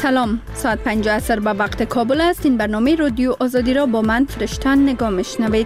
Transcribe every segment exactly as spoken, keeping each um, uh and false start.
سلام، ساعت پنج عصر به وقت کابل است. این برنامه رادیو آزادی را با من فرشتن نگاه میشنوید.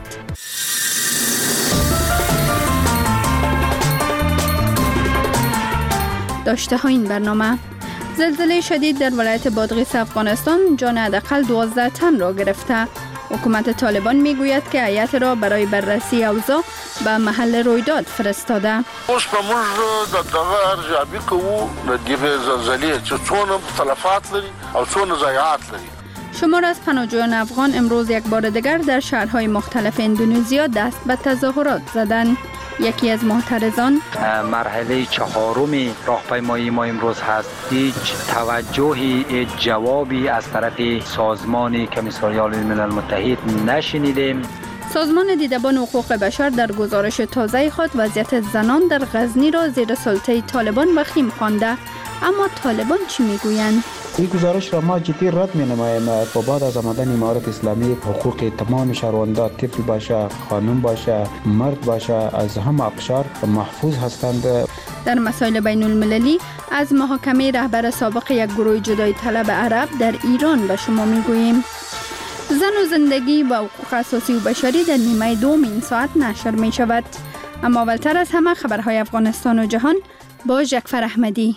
داشته ها این برنامه: زلزله شدید در ولایت بادغیس افغانستان جان حداقل دوازده تن را گرفته. حکومت طالبان میگوید که هیئت را برای بررسی اوضاع به محل رویداد فرستاده. اوس په موږ د دغه ارزیابي کوو د دې زلزلې چې څونه تلفات لري او څونه ضایعات لري. شمار از پناهجویان افغان امروز یک بار دیگر در شهرهای مختلف اندونزیا دست به تظاهرات زدند. یکی از معترضان: مرحله چهارم راهپیمایی ما امروز هست. هیچ توجهی، هیچ جوابی از طرف سازمان کمیساریات ملل متحد نشنیدیم. سازمان دیدبان حقوق بشر در گزارش تازه خود وضعیت زنان در غزنی را زیر سلطه طالبان وخیم خوانده. اما طالبان چی میگویند؟ این گزارش را ما جدی رد می نماییم. با بعد از آمدن امارت اسلامی حقوق تمام شهروندان، طفل باشه، خانم باشه، مرد باشه، از همه اقشار محفوظ هستند. در مسائل بین المللی از محاکمه رهبر سابق یک گروه جدایی طلب عرب در ایران به شما می گوییم. زن و زندگی و حقوق اساسی و بشری در نیمه دوم این ساعت نشر می شود. اما اولتر از همه خبرهای افغانستان و جهان با جعفر احمدی.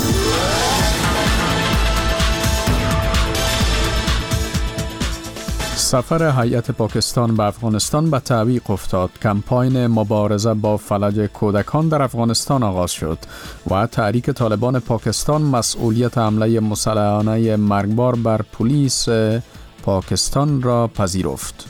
سفر هیئت پاکستان به افغانستان به تعویق افتاد. کمپاین مبارزه با فلج کودکان در افغانستان آغاز شد و تحریک طالبان پاکستان مسئولیت حمله مسلحانه مرگبار بر پلیس پاکستان را پذیرفت.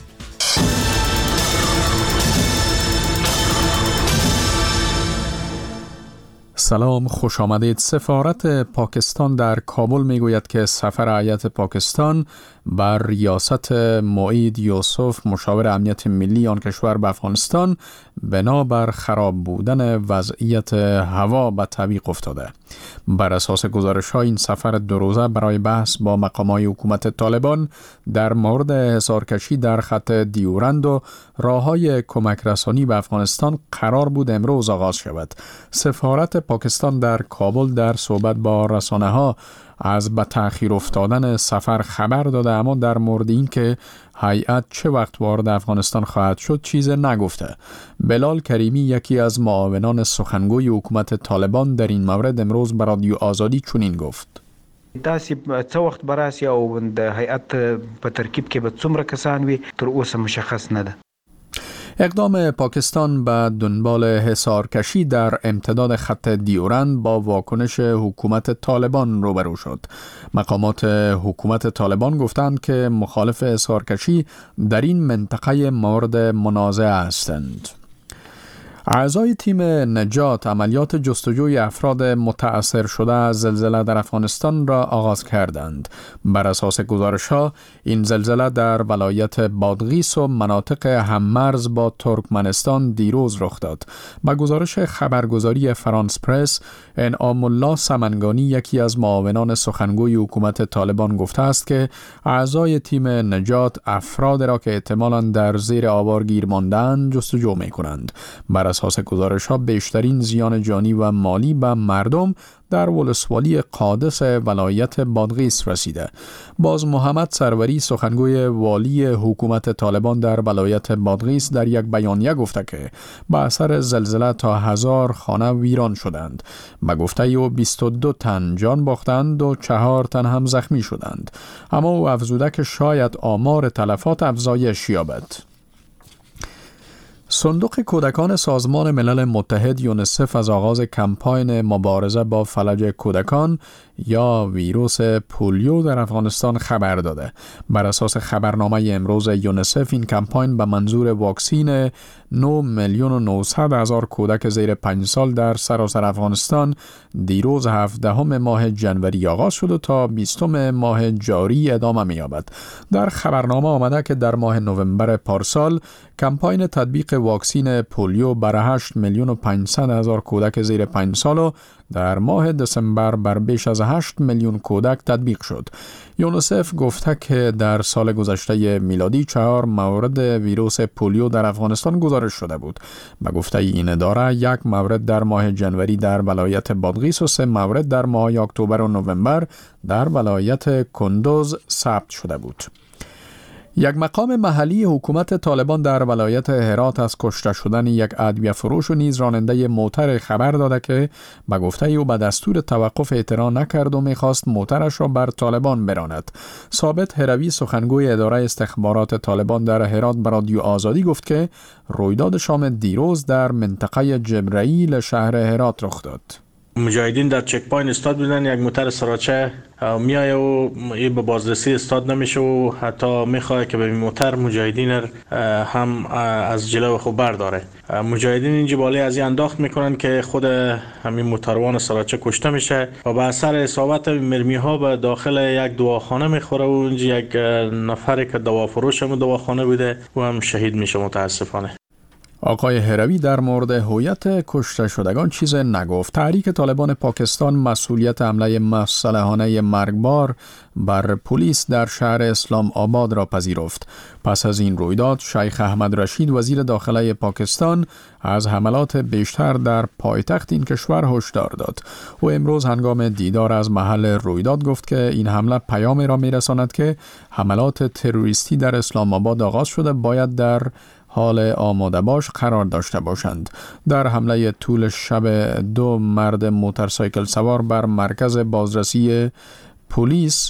سلام، خوش آمدید. سفارت پاکستان در کابل میگوید که سفر هیئت پاکستان بر ریاست معید یوسف مشاور امنیت ملی آن کشور به افغانستان بنابر خراب بودن وضعیت هوا به تعویق افتاده. بر اساس گزارش ها این سفر دو روزه برای بحث با مقامات حکومت طالبان در مورد حصارکشی در خط دیورند و راههای کمک رسانی به افغانستان قرار بود امروز آغاز شود. سفارت پاکستان در کابل در صحبت با رسانه ها از به تأخیر افتادن سفر خبر داده، اما در مورد این که هیئت چه وقت وارد افغانستان خواهد شد چیز نگفته. بلال کریمی، یکی از معاونان سخنگوی حکومت طالبان، در این مورد امروز به رادیو آزادی چنین گفت: داسې څه وخت به راسي او د هیئت په ترکیب کې به څومره کسان وي تر اوسه مشخص نه ده. اقدام پاکستان به دنبال حصارکشی در امتداد خط دیورند با واکنش حکومت طالبان روبرو شد. مقامات حکومت طالبان گفتند که مخالف حصارکشی در این منطقه مورد منازعه هستند. اعضای تیم نجات عملیات جستجوی افراد متأثر شده از زلزله در افغانستان را آغاز کردند. بر اساس گزارش‌ها این زلزله در ولایت بادغیس و مناطق هممرز با ترکمنستان دیروز رخ داد. با گزارش خبرگزاری فرانس پرس، انعام الله سمنگانی، یکی از معاونان سخنگوی حکومت طالبان، گفته است که اعضای تیم نجات افراد را که احتمالاً در زیر آوار گیر مانده‌اند جستجو می‌کنند. بر اساس گزارش ها بیشترین زیان جانی و مالی به مردم در ولسوالی قادس ولایت بادغیس رسیده. باز محمد سروری، سخنگوی والی حکومت طالبان در ولایت بادغیس، در یک بیانیه گفته که به اثر زلزله تا هزار خانه ویران شدند. به گفته او بیست و دو تن جان باختند و چهار تن هم زخمی شدند. اما او افزوده که شاید آمار تلفات افزایش یابد. صندوق کودکان سازمان ملل متحد یونسف از آغاز کمپاین مبارزه با فلج کودکان یا ویروس پولیو در افغانستان خبر داده. بر اساس خبرنامه امروز یونسف، این کمپاین به منظور واکسین نه میلیون و نهصد هزار کودک زیر پنج سال در سراسر افغانستان دیروز هفدهم ماه جنوری آغاز شد و تا بیستم ماه جاری ادامه می‌یابد. در خبرنامه آمده که در ماه نوامبر پارسال کمپاین تطبیق واکسین پولیو برای هشت میلیون و پانصد هزار کودک زیر پنج سال و در ماه دسامبر بر بیش از هشت میلیون کودک تطبیق شد. یونسف گفته که در سال گذشته میلادی چهار مورد ویروس پولیو در افغانستان گزارش گزارش شده بود. به گفته این اداره یک مورد در ماه جنوری در ولایت بادغیس و سه مورد در ماه اکتبر و نوامبر در ولایت کندوز ثبت شده بود. یک مقام محلی حکومت طالبان در ولایت هرات از کشته شدن یک ادویه فروش و نیز راننده موتر خبر داده که به گفته او به دستور توقف اعتراض نکرد و می‌خواست موترش را بر طالبان براند. ثابت هروی سخنگوی اداره استخبارات طالبان در هرات به رادیو آزادی گفت که رویداد شام دیروز در منطقه جبرائیل شهر هرات رخ داد. مجاهدین در چک پوینت استاد بودن، یک موتر سراچه میایه و این به بازرسی استاد نمیشه و حتی میخواه که به موتر مجاهدین هم از جلو خود برداره. مجاهدین این جباله از این انداخت میکنن که خود همین موتروان سراچه کشته میشه و به اثر اصابت مرمی ها به داخل یک دواخانه میخوره و اونجا یک نفری که دوافروش هم دواخانه بوده و هم شهید میشه متاسفانه. آقای هروی در مورد هویت کشته شدگان چیز نگفت. تحریک طالبان پاکستان مسئولیت حمله مسلحانه مرگبار بر پلیس در شهر اسلام آباد را پذیرفت. پس از این رویداد شیخ احمد رشید وزیر داخله پاکستان از حملات بیشتر در پایتخت این کشور هشدار داد. او امروز هنگام دیدار از محل رویداد گفت که این حمله پیامی را میرساند که حملات تروریستی در اسلام آباد آغاز شده باید در حال آماده باش قرار داشته باشند. در حمله طول شب دو مرد موتورسایکل سوار بر مرکز بازرسی پلیس،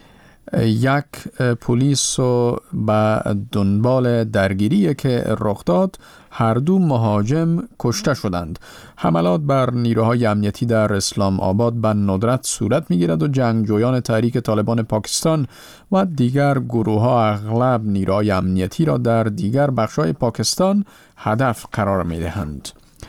یک پلیس و به دنبال درگیری که رخ داد هر دو مهاجم کشته شدند. حملات بر نیروهای امنیتی در اسلام آباد به ندرت صورت می‌گیرد و جنگجویان تحریک طالبان پاکستان و دیگر گروه‌ها اغلب نیروهای امنیتی را در دیگر بخش‌های پاکستان هدف قرار می‌دهند.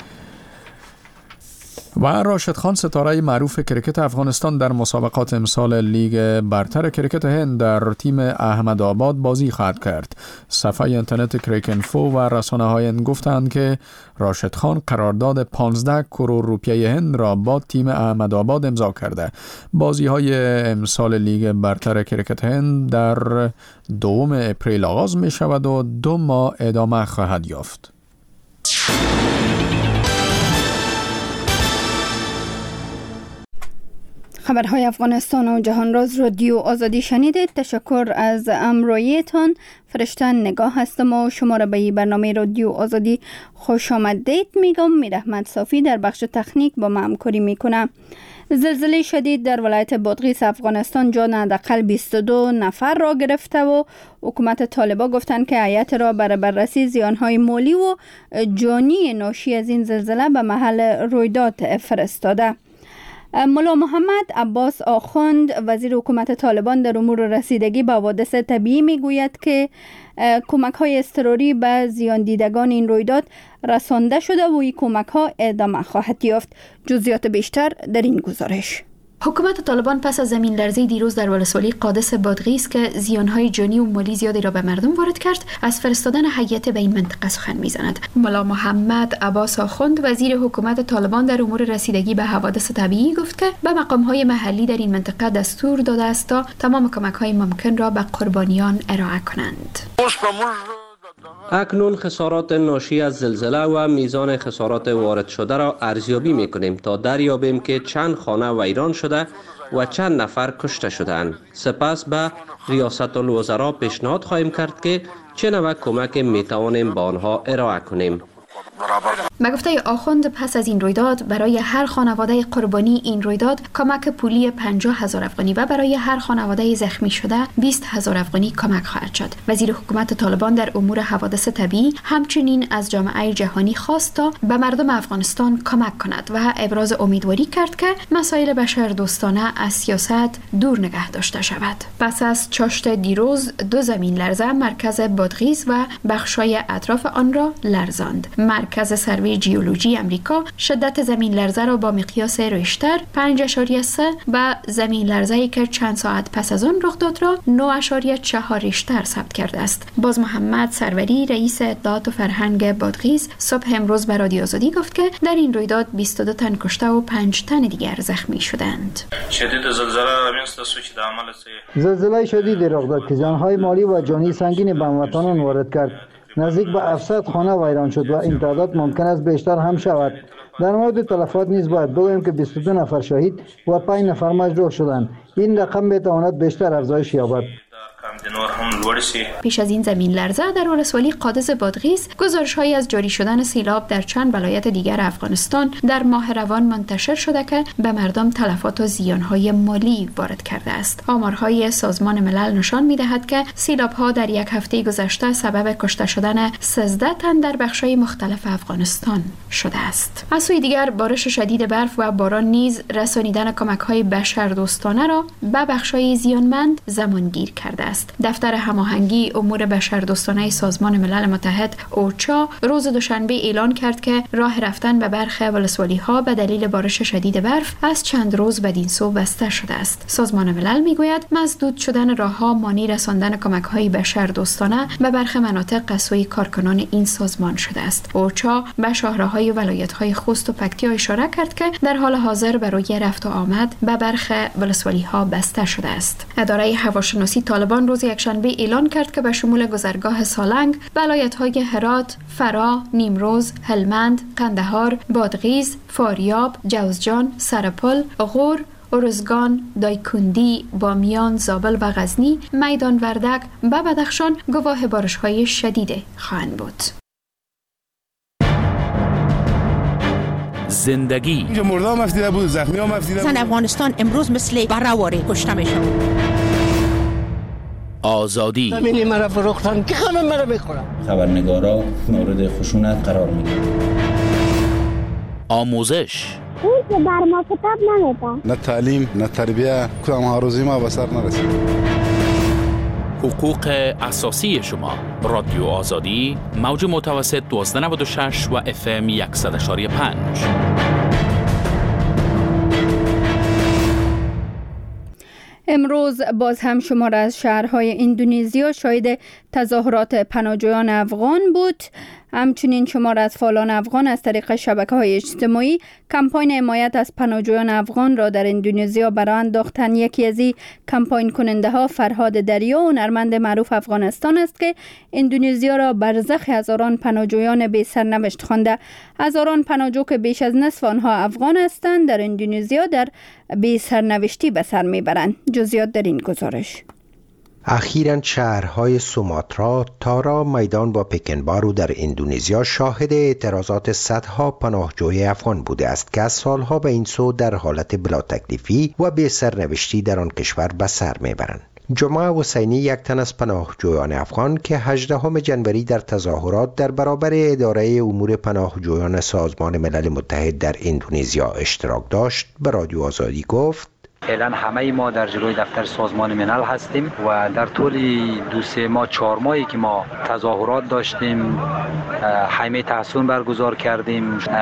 و راشد خان ستاره معروف کرکت افغانستان در مسابقات امسال لیگ برتر کرکت هند در تیم احمدآباد بازی خواهد کرد. صفحه اینترنت کریک انفو و رسانه‌های هند گفتند که راشد خان قرارداد پانزده کرور روپیه هند را با تیم احمدآباد امضا کرده. بازی‌های امسال لیگ برتر کرکت هند در دوم اپریل آغاز می شود و دو ماه ادامه خواهد یافت. خبرهای افغانستان و جهان راز رادیو آزادی شنیدید. تشکر از امرویتان. فرشتن نگاه هستم و شما را به این برنامه رادیو آزادی خوش آمدید میگم. میر احمد صافی در بخش تکنیک با ما همکاری میکنه. زلزله شدید در ولایت بادغیس افغانستان جان حداقل بیست و دو نفر را گرفته و حکومت طالبان گفتند که هیئت را برای بررسی زیانهای مالی و جانی ناشی از این زلزله به محل رویداد فرستاده. ملا محمد عباس آخوند وزیر حکومت طالبان در امور رسیدگی به حوادث طبیعی میگوید که کمک های اضطراری به زیان دیدگان این رویداد رسانده شده و این کمک ها ادامه خواهد یافت. جزئیات بیشتر در این گزارش. حکومت طالبان پس از زمین لرزه دیروز در ولسوالی قادس بادغیس که زیانهای جانی و مالی زیادی را به مردم وارد کرد، از فرستادن هیئت به این منطقه سخن میزند. ملا محمد عباس آخوند وزیر حکومت طالبان در امور رسیدگی به حوادث طبیعی گفت که به مقام‌های محلی در این منطقه دستور داده است تا تمام کمک‌های ممکن را به قربانیان ارائه کنند. اکنون خسارات ناشی از زلزله و میزان خسارات وارد شده را ارزیابی میکنیم تا دریابیم که چند خانه ویران شده و چند نفر کشته شدند. سپس به ریاست الوزراء پیشنهاد خواهیم کرد که چه نوع کمک میتوانیم به آنها ارائه کنیم. به گفته آخوند پس از این رویداد برای هر خانواده قربانی این رویداد کمک پولی پنجاه هزار افغانی و برای هر خانواده زخمی شده بیست هزار افغانی کمک خواهد شد. وزیر حکومت طالبان در امور حوادث طبیعی همچنین از جامعه جهانی خواست تا به مردم افغانستان کمک کند و ابراز امیدواری کرد که مسائل بشردوستانه از سیاست دور نگه داشته شود. پس از چاشت دیروز دو زمین لرزه مرکز بادغیس و بخشای اطراف آن را لرزاند. مرکز سروی ژئولوژی امریکا شدت زمین لرزه را با مقیاس ریشتر پنج اشاریه سه و زمین لرزه‌ای که چند ساعت پس از آن رخ داد را نه اشاریه چهار ریشتر ثبت کرده است. باز محمد سروری رئیس اطلاعات و فرهنگ بادغیس صبح امروز به رادیو آزادی گفت که در این رویداد بیست و دو تن کشته و پنج تن دیگر زخمی شدند. شدید زلزله زلزله شدید رخ داد که زیان‌های مالی و جانی سنگین به هموطنان وارد کرد. نزدیک به هفتصد خانه ویران شد و این تعداد ممکن است بیشتر هم شود. در مورد تلفات نیز باید بگوییم که بیست و دو نفر شهید و پنج نفر مجروح شدند. این رقم بتواند بیشتر افزایش یابد. پیش از این زمین لرزه در ولسوالی قادس بادغیس گزارش‌هایی از جاری شدن سیلاب در چند ولایت دیگر افغانستان در ماه روان منتشر شده که به مردم تلفات و زیان‌های مالی وارد کرده است. آمارهای سازمان ملل نشان می‌دهد که سیلاب‌ها در یک هفته گذشته سبب کشته شدن سیزده تن در بخش‌های مختلف افغانستان شده است. از سوی دیگر بارش شدید برف و باران نیز رسانیدن کمک‌های بشردوستانه را به بخش‌های زیانمند زمانگیر کرده است. دفتر هماهنگی امور بشردوستانه سازمان ملل متحد اوچا روز دوشنبه اعلان کرد که راه رفتن به برخی ولسوالی‌ها به دلیل بارش شدید برف از چند روز بدین سو بسته شده است. سازمان ملل میگوید مسدود شدن راه‌ها مانع رساندن کمک‌های بشردوستانه به برخی مناطق از سوی کارکنان این سازمان شده است. اوچا به شاهراهای ولایت‌های خوست و پکتیا اشاره کرد که در حال حاضر برای رفت و آمد به برخی ولسوالی‌ها بسته شده است. اداره هواشناسی طالبان روز یکشنبه اعلان کرد که به شمول گذرگاه سالنگ، ولایت‌های هرات، فرا، نیمروز، هلمند، قندهار، بادغیس، فاریاب، جوزجان، سرپل، غور، ارزگان، دایکندی، بامیان، زابل و غزنی، میدان وردک و بدخشان گواه بارش‌های شدید خواهند بود. زندگی اینجا مردم مفتیده بود، زخمی ها مفتیده بود. زن افغانستان امروز مثل برهواری کشته میشن. آزادی همینی مرا فروختن که همه مرا میخورن. خبرنگارا مورد خشونت قرار میگیرن. آموزش اون که بر ما کتاب نمیده. نه تعلیم نه تربیه کدام هاروزی ما به سر نرسید. حقوق اساسی شما. رادیو آزادی موج متوسط دوازده نود و شش و اف ام صد و پنج. امروز باز هم شمار از شهرهای اندونزیا شاهد تظاهرات پناهجویان افغان بود. همچنین شمار از فعالان افغان از طریق شبکه‌های اجتماعی کمپاین حمایت از پناهجویان افغان را در اندونزیا برآ انداختند. یکی از این کمپاین کننده ها فرهاد دریا، هنرمند معروف افغانستان است که اندونزیا را برزخ هزاران پناهجویان بی سرنوشت خوانده. هزاران پناهجو که بیش از نصف آنها افغان هستند در اندونزیا در بی سرنوشتی به سر میبرند. جزئیات در این گزارش. اخیراً شهرهای سوماترا، تارا، میدان و پکنبارو در اندونزیا شاهد اعتراضات صدها پناهجوی افغان بوده است که از سالها به این سو در حالت بلا تکلیفی و بی سرنوشتی در آن کشور به سر میبرند. جمعه حسینی، یک تن از پناهجویان افغان که هجدهم ژانویه در تظاهرات در برابر اداره امور پناهجویان سازمان ملل متحد در اندونزیا اشتراک داشت، به رادیو آزادی گفت: فعلا همه ما در جلوی دفتر سازمان ملل هستیم و در طول دو سه ماه چهار ماهی که ما تظاهرات داشتیم، خیمه تحصن برگزار کردیم.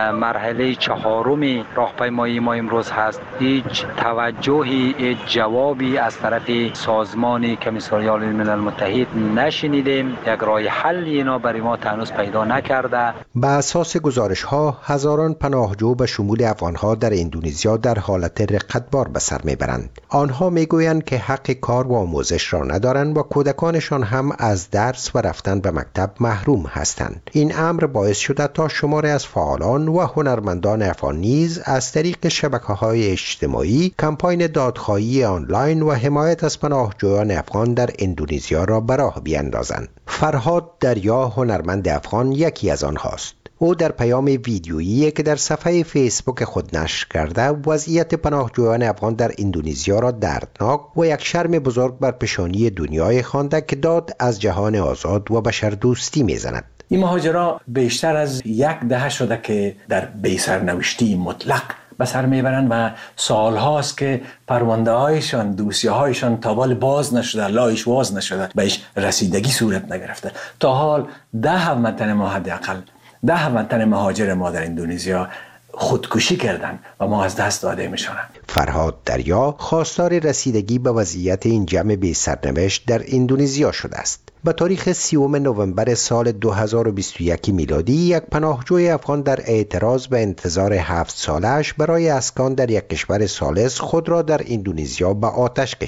مرحله چهارم راهپیمایی ما امروز هست. هیچ توجهی، هیچ جوابی از طرف سازمان کمیساریات ملل متحد نشنیدیم. یک راه حل اینا برای ما هنوز پیدا نکرده. به اساس گزارش ها، هزاران پناهجو به شمول افغان ها در اندونزیا در حالت رقتبار به سر میبرند. آنها میگویند که حق کار و آموزش را ندارند و کودکانشان هم از درس و رفتن به مکتب محروم هستند. این امر باعث شده تا شماری از فعالان و هنرمندان افغان نیز از طریق شبکه‌های اجتماعی کمپاین دادخواهی آنلاین و حمایت از پناهجویان افغان در اندونزیا را به راه بیاندازند. فرهاد دریا، هنرمند افغان، یکی از آنهاست. او در پیام ویدیویی که در صفحه فیسبوک خود نشر کرده، وضعیت پناهجویان افغان در اندونزیا را دردناک و یک شرم بزرگ بر پیشانی دنیای خوانده که داد از جهان آزاد و بشردوستی میزند. این مهاجرا بیشتر از یک دهه شده که در بی‌سرنوشتی مطلق به سر میبرند و سالهاست که پرونده هایشان، دوسیه هایشان تا بال باز نشده، لایش واز نشده، بهش رسیدگی صورت نگرفته. تا حال ده هموطن ما حداقل ده هموطن مهاجر ما در اندونزیا خودکشی کردند و ما از دست داده میشوند. فرهاد دریا خواستار رسیدگی به وضعیت این جمع بی سرنوشت در اندونزیا شده است. به تاریخ سیوم نوامبر سال دو هزار و بیست و یک میلادی، یک پناهجوی افغان در اعتراض به انتظار هفت سالش برای اسکان در یک کشور ثالث خود را در اندونزیا به آتش کشید.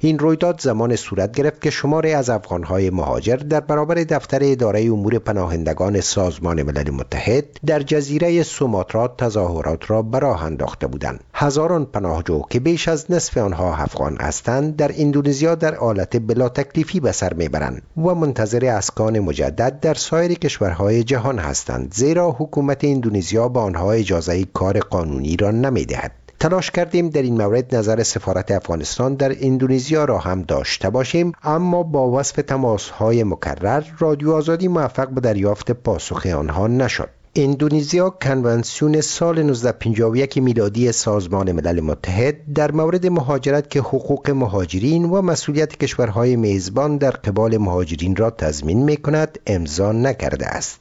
این رویداد زمان صورت گرفت که شماری از افغانهای مهاجر در برابر دفتر اداره امور پناهندگان سازمان ملل متحد در جزیره سوماترا تظاهرات را به راه انداخته بودند. هزاران پناهجو که بیش از نصف آنها افغان هستند در اندونزیا در حالت بلا تکلیفی به سر میبرند و منتظر اسکان مجدد در سایر کشورهای جهان هستند، زیرا حکومت اندونزیا به آنها اجازه کار قانونی را نمیدهد. تلاش کردیم در این مورد نظر سفارت افغانستان در اندونزیا را هم داشته باشیم، اما با وصف تماس‌های مکرر رادیو آزادی موفق به دریافت پاسخ آنها نشد. اندونزیا کنوانسیون سال نوزده پنجاه و یک میلادی سازمان ملل متحد در مورد مهاجرت که حقوق مهاجرین و مسئولیت کشورهای میزبان در قبال مهاجرین را تضمین می‌کند امضا نکرده است.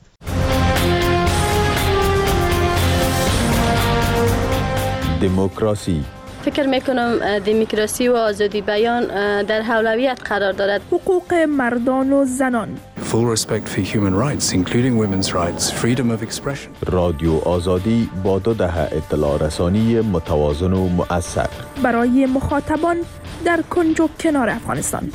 دموکراسی. فکر میکنم دموکراسی و آزادی بیان در اولویت قرار دارد. حقوق مردان و زنان. Full respect for human rights including women's rights, freedom of expression. رادیو آزادی با دو دهه اطلاع رسانی متوازن و مؤثر برای مخاطبان در کنج و کنار افغانستان.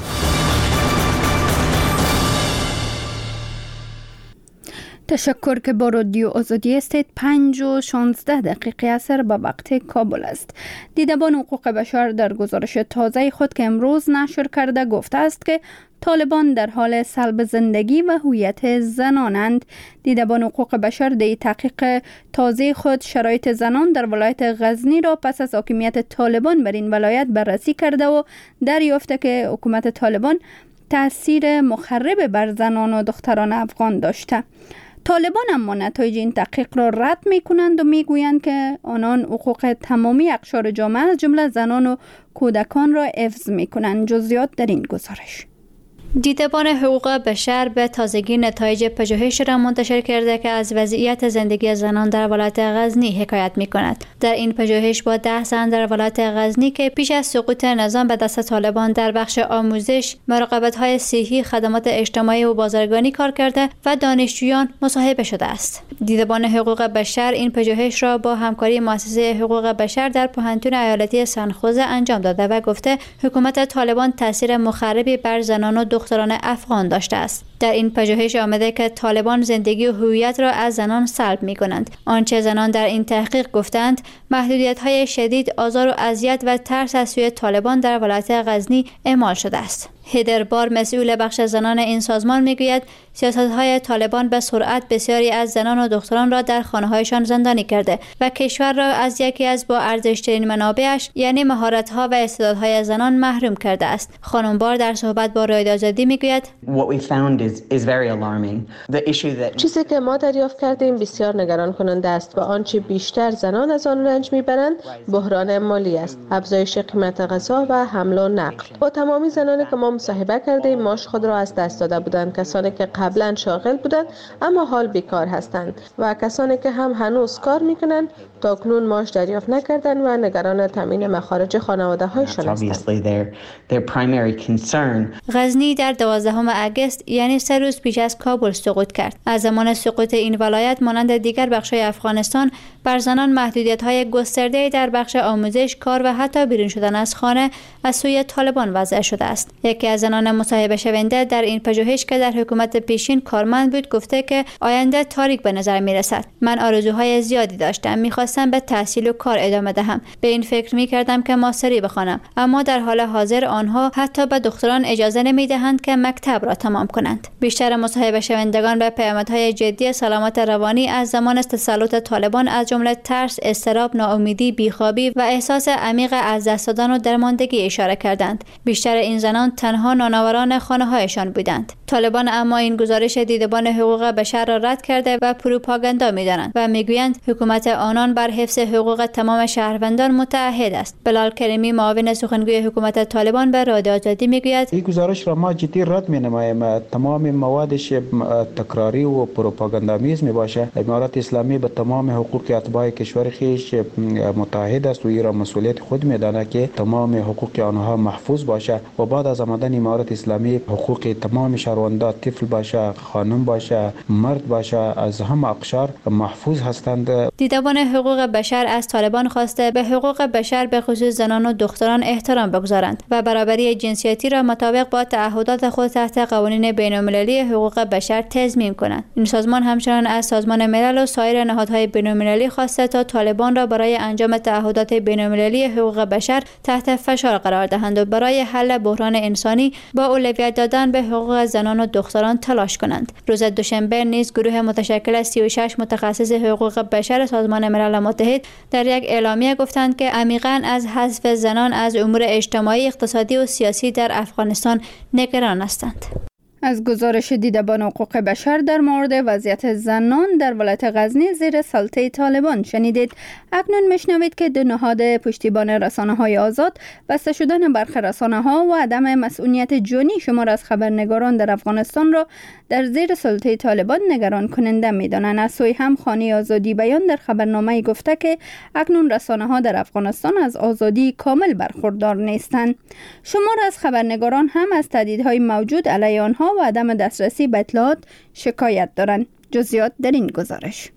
تشکر که با رادیو آزادی استید. پنج و شانزده دقیقه اثر به وقت کابل است. دیدبان حقوق بشر در گزارش تازه خود که امروز نشر کرده گفته است که طالبان در حال سلب زندگی و هویت زنانند. دیدبان حقوق بشر در تحقیق تازه خود شرایط زنان در ولایت غزنی را پس از حاکمیت طالبان بر این ولایت بررسی کرده و دریافته که حکومت طالبان تأثیر مخرب بر زنان و دختران افغان داشته. طالبان اما نتایج این تحقیق را رد می کنند و می گویند که آنان حقوق تمامی اقشار جامعه از جمله زنان و کودکان را حفظ می کنند. جزئیات در این گزارش. دیدبان حقوق بشر به تازگی نتایج پژوهش را منتشر کرده که از وضعیت زندگی زنان در ولایت غزنی حکایت می کند. در این پژوهش با ده زن در ولایت غزنی که پیش از سقوط نظام به دست طالبان در بخش آموزش، مراقبت‌های صحی، خدمات اجتماعی و بازرگانی کار کرده و دانشجویان مصاحبه شده است. دیدبان حقوق بشر این پژوهش را با همکاری مؤسسه حقوق بشر در پوهنتون ایالتی سنخوزه انجام داده و گفته حکومت طالبان تاثیر مخربی بر زنان و دختران افغان داشته است. در این پژوهش آمده که طالبان زندگی و هویت را از زنان سلب می کنند. آنچه زنان در این تحقیق گفتند محدودیت‌های شدید، آزار و اذیت و ترس از سوی طالبان در ولایت غزنی اعمال شده است. هیدر بار مسئول بخش زنان این سازمان میگوید سیاست‌های طالبان به سرعت بسیاری از زنان و دختران را در خانه‌هایشان زندانی کرده و کشور را از یکی از با ارزش‌ترین منابعش یعنی مهارت‌ها و استعدادهای زنان محروم کرده است. خانم بار در صحبت با رادیو آزادی میگوید چیزی که ما دریافت کردیم بسیار نگران کننده است و آنچه بیشتر زنان از آن رنج میبرند بحران مالی است، افزایش قیمت غذا و حمل و نقل. با تمامی زنانی که ما مصاحبه کردیم معاش خود را از دست داده بودند، کسانی که قبلا شاغل بودند اما حال بیکار هستند و کسانی که هم هنوز کار میکنند تا کنون معاش دریافت نکردند و نگران تامین مخارج خانواده هایشان هستند. غزنی در دوازدهم اگست یعنی سه روز پیش از کابل سقوط کرد. از زمان سقوط این ولایت مانند دیگر بخش‌های افغانستان بر زنان محدودیت‌های گسترده‌ای در بخش آموزش، کار و حتی بیرون شدن از خانه از سوی طالبان وضع شده است. یکی از زنان مصاحبه شونده در این پژوهش که در حکومت پیشین کارمند بود گفته که آینده تاریک به نظر می‌رسد. من آرزوهای زیادی داشتم، می‌خواستم به تحصیل و کار ادامه دهم. به این فکر می‌کردم که ماستری بخوانم، اما در حال حاضر آنها حتی به دختران اجازه نمی‌دهند که مکتب را تمام کنند. بیشتر مصاحبه شوندگان به پیامدهای جدی سلامت روانی از زمان تسلط طالبان از جمله ترس، اضطراب، ناامیدی، بیخوابی و احساس عمیق از دست دادن و درماندگی اشاره کردند. بیشتر این زنان تنها نانآوران خانه‌هایشان بودند. طالبان اما این گزارش دیدبان حقوق بشر را رد کرده و پروپاگاندا می‌دانند و میگویند حکومت آنان بر حفظ حقوق تمام شهروندان متعهد است. بلال کریمی معاون سخنگوی حکومت طالبان به رادیو آزادی میگوید این گزارش را ما جدی رد می‌نماییم. تمام موادش تکراری و پروپاگاندامیز میباشه. امارات اسلامی به تمام حقوق اتباع کشور خیش متعهد است و این را مسئولیت خود میدانه که تمام حقوق آنها محفوظ باشه و بعد از آمدن امارات اسلامی حقوق تمام شهروندان شهروندا طفل باشه، خانم باشه، مرد باشه، از همه اقشار محفوظ هستند. دیدبان حقوق بشر از طالبان خواسته به حقوق بشر به خصوص زنان و دختران احترام بگذارند و برابری جنسیتی را مطابق با تعهدات خود تحت قوانین بین‌المللی حقوق بشر تضمین کنند. این سازمان همچنان از سازمان ملل و سایر نهادهای بین‌المللی خواسته تا طالبان را برای انجام تعهدات بین‌المللی حقوق بشر تحت فشار قرار دهند و برای حل بحران انسانی با اولویت دادن به حقوق زنان و دختران تلاش کنند. روز دوشنبه نیز گروه متشکل از سی و شش متخصص حقوق بشر سازمان ملل متحد در یک اعلامیه گفتند که عمیقاً از حذف زنان از امور اجتماعی، اقتصادی و سیاسی در افغانستان نگران هستند. از گزارش دیدبان حقوق بشر در مورد وضعیت زنان در ولایت غزنی زیر سلطه طالبان شنیدید. اکنون میشنوید که دو نهاد پشتیبان رسانه‌های آزاد بسته شدن برخی رسانه‌ها و عدم مسئولیت جانی شمار از خبرنگاران در افغانستان را در زیر سلطه طالبان نگران کننده می‌دانند. از سوی هم خانه آزادی بیان در خبرنامه گفته که اکنون رسانه‌ها در افغانستان از آزادی کامل برخوردار نیستند. شمار از خبرنگاران هم از تهدیدهای موجود علیه آنها و عدم دسترسی به اطلاعات شکایت دارند. جزئیات در این گزارش.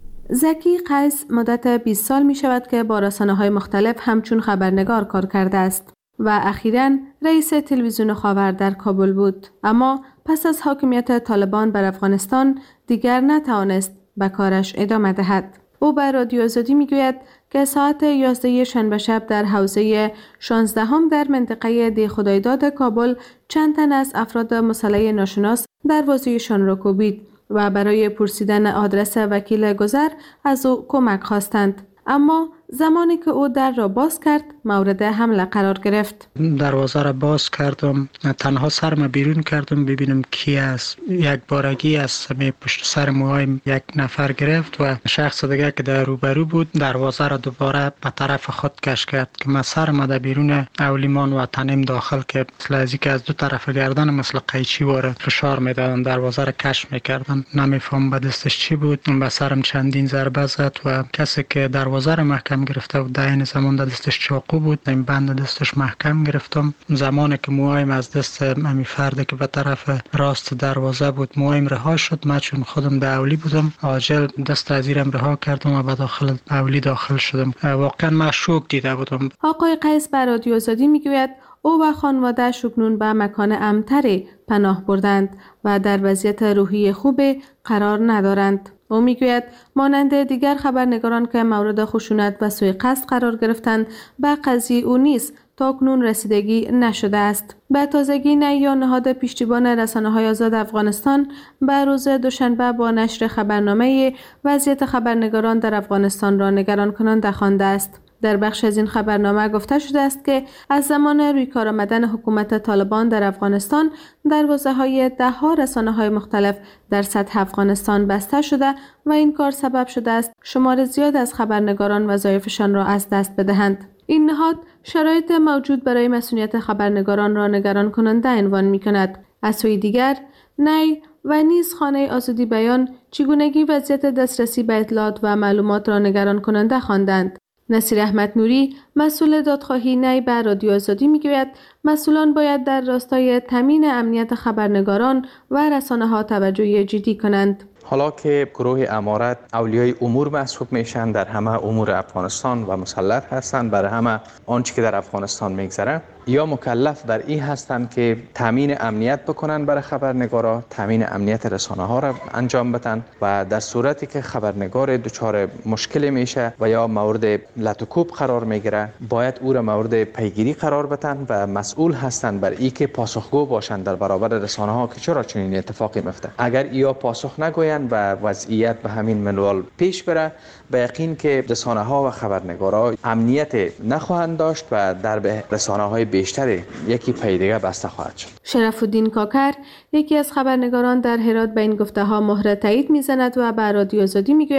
زکی قیس مدت بیست سال می شود که با رسانه‌های مختلف همچون خبرنگار کار کرده است و اخیراً رئیس تلویزیون خاور در کابل بود، اما پس از حاکمیت طالبان بر افغانستان دیگر نتوانست به کارش ادامه دهد. او به رادیو آزادی می گوید که ساعت یازده شنبه شب در حوزه شانزدهم در منطقه دی خدایداد کابل چند تن از افراد مسلح ناشناس دروازه‌شان را کوبید و برای پرسیدن آدرس وکیل گذر از او کمک خواستند، اما زمانی که او در را باز کرد مورد حمله قرار گرفت. دروازه را باز کردم، تنها سرم بیرون کردم ببینم کی است. یک بارگی از پشت سر موهایم یک نفر گرفت و شخص دیگه که در روبرو بود دروازه را دوباره به طرف خود کش کرد که من سرم در بیرون اولیمان و تنم داخل که مثل ازی که از دو طرف گردن مثل قیچی واره فشار میدادن، دروازه را کش میکردن. نمیفهم به دستش چی بود. به سرم چندین ضربه زد و کسی که دروازه را محکم گرفته و در این زمان دستش چاقو بود، این بند دستش محکم گرفتم. زمانی که موهایم از دست امی فرده که به طرف راست دروازه بود موهایم رها شد، من چون خودم در اولی بودم عاجل دست از زیرم رها کردم و به داخل اولی داخل شدم. واقعا من شوک دیده بودم. آقای قیس به رادیو آزادی میگوید او و خانواده شکنون به مکان امن‌تری پناه بردند و در وضعیت روحی خوب قرار ندارند. او میگوید مانند دیگر خبرنگاران که مورد خشونت و سوء قصد قرار گرفتند به قضیه او نیز تاکنون رسیدگی نشده است. به تازگی نیا نهاد پشتیبان رسانه‌های آزاد افغانستان به روز دوشنبه با نشر خبرنامه وضعیت خبرنگاران در افغانستان را نگران کننده خوانده است. در بخش از این خبرنامه گفته شده است که از زمان روی کار آمدن حکومت طالبان در افغانستان دروازه‌های ده‌ها رسانه‌های مختلف در سطح افغانستان بسته شده و این کار سبب شده است شمار زیاد از خبرنگاران وظایفشان را از دست بدهند. این نهاد شرایط موجود برای مسئولیت خبرنگاران را نگران کننده عنوان می‌کند. از سوی دیگر نی و نیز خانه آزادی بیان چگونگی وضعیت دسترسی به اطلاعات و معلومات را نگران کننده خواندند. نصیر احمد نوری مسئول دادخواهی نی به رادیو آزادی میگوید مسئولان باید در راستای تامین امنیت خبرنگاران و رسانه‌ها توجه جدی کنند. حالا که گروه امارت اولیای امور محسوب میشن در همه امور افغانستان و مسلط هستند برای همه آنچه که در افغانستان میگذره، یا مکلف در این هستند که تامین امنیت بکنن برای خبرنگارا، تامین امنیت رسانه ها را انجام بدن و در صورتی که خبرنگار دچار مشکل میشه و یا مورد لطوکوب قرار میگیره باید او را مورد پیگیری قرار بدن و مسئول هستند بر این که پاسخگو باشند در برابر رسانه ها که چرا چنین اتفاقی میفته. اگر یا پاسخ نگویند و وضعیت به همین منوال پیش بره به یقین که رسانه ها و خبرنگارا امنیت نخواهند داشت و در به رسانه های بیشتر یکی پی دیگه بسته خواهد شد. شرف الدین کاکر یکی از خبرنگاران در هرات به این گفته ها مهر تایید میزند و به رادیو آزادی میگوید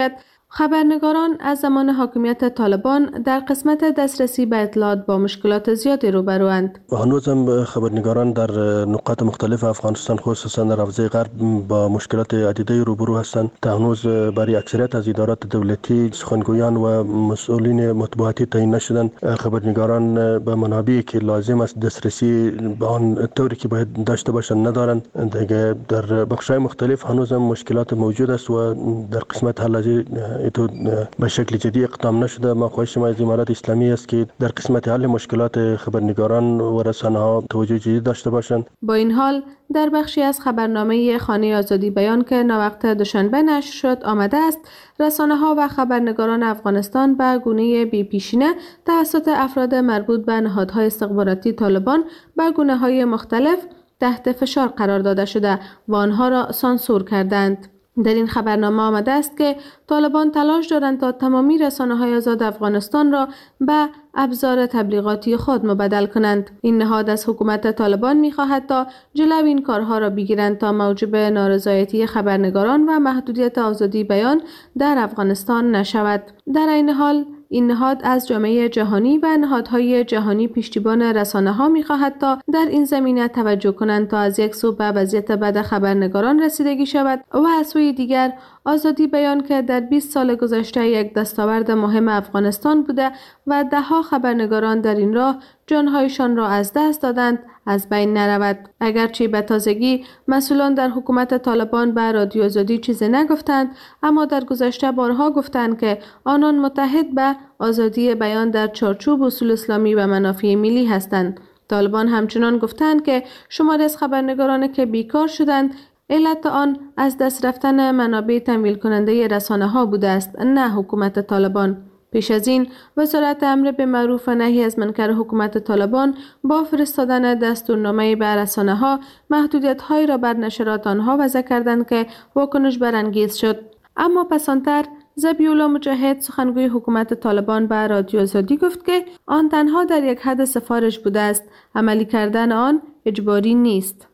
خبرنگاران از زمان حاکمیت طالبان در قسمت دسترسی به اطلاعات با مشکلات زیادی روبروند. هنوز هم خبرنگاران در نقاط مختلف افغانستان خصوصا در حوزه غرب با مشکلات عدیده روبرو هستند. تا هنوز برای اکثریت از ادارات دولتی سخنگویان و مسئولین مطبوعاتی تعیین نشدند. خبرنگاران به منابعی که لازم است دسترسی به آن طوری که باید داشته باشند ندارند. دیگه در بخش‌های مختلف هنوز هم مشکلات موجود است و در قسمت حل تو به شکل جدی اقدام نشده. ما خواهش ما از امارات اسلامی است که در قسمت حل مشکلات خبرنگاران و رسانه‌ها توجه جدی داشته باشند. با این حال در بخشی از خبرنامه خانه آزادی بیان که ناوقت دوشنبه نشر شد آمده است رسانه‌ها و خبرنگاران افغانستان به گونه بی‌پیشینه توسط افراد مربوط به نهادهای استخباراتی طالبان به گونه‌های مختلف تحت فشار قرار داده شده و آنها را سانسور کردند. در این خبرنامه آمده است که طالبان تلاش دارند تا تمامی رسانه‌های آزاد افغانستان را به ابزار تبلیغاتی خود مبدل کنند. این نهاد از حکومت طالبان می‌خواهد تا جلو این کارها را بگیرند تا موجب نارضایتی خبرنگاران و محدودیت آزادی بیان در افغانستان نشود. در این حال این نهاد از جامعه جهانی و نهادهای جهانی پشتیبان رسانه‌ها می‌خواهد تا در این زمینه توجه کنند تا از یک سو به وضعیت بد خبرنگاران رسیدگی شود و از سوی دیگر آزادی بیان که در بیست سال گذشته یک دستاورد مهم افغانستان بوده و ده‌ها خبرنگاران در این راه جانهایشان را از دست دادند از بین نرود. اگرچه به تازگی مسئولان در حکومت طالبان به رادیو آزادی چیزی نگفتند، اما در گذشته بارها گفتند که آنان متحد به آزادی بیان در چارچوب اصول اسلامی و منافع ملی هستند. طالبان همچنان گفتند که شماری از خبرنگاران که بیکار شدند علت آن از دست رفتن منابع تمویل کننده رسانه ها بوده است، نه حکومت طالبان. پیش از این وزارت امر به معروف و نهی از منکر حکومت طالبان با فرستادن دستورنامه به رسانه ها محدودیت هایی را بر نشرات آنها وضع کردند که واکنش برانگیز شد. اما پسانتر ذبیح‌الله مجاهد سخنگوی حکومت طالبان به رادیو آزادی گفت که آن تنها در یک حد سفارش بوده است، عملی کردن آن اجباری نیست.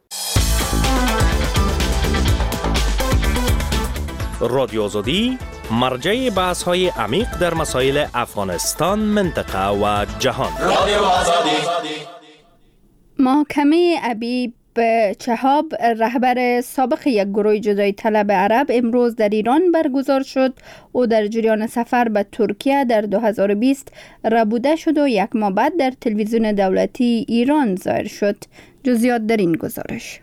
رادیو آزادی مرجع بحث های عمیق در مسائل افغانستان، منطقه و جهان. رادیو آزادی. محکمه ابیب چهاب رهبر سابق یک گروه جدایی طلب عرب امروز در ایران برگزار شد. او در جریان سفر به ترکیه در دو هزار و بیست ربوده شد و یک ماه بعد در تلویزیون دولتی ایران ظاهر شد. جزئیات در این گزارش.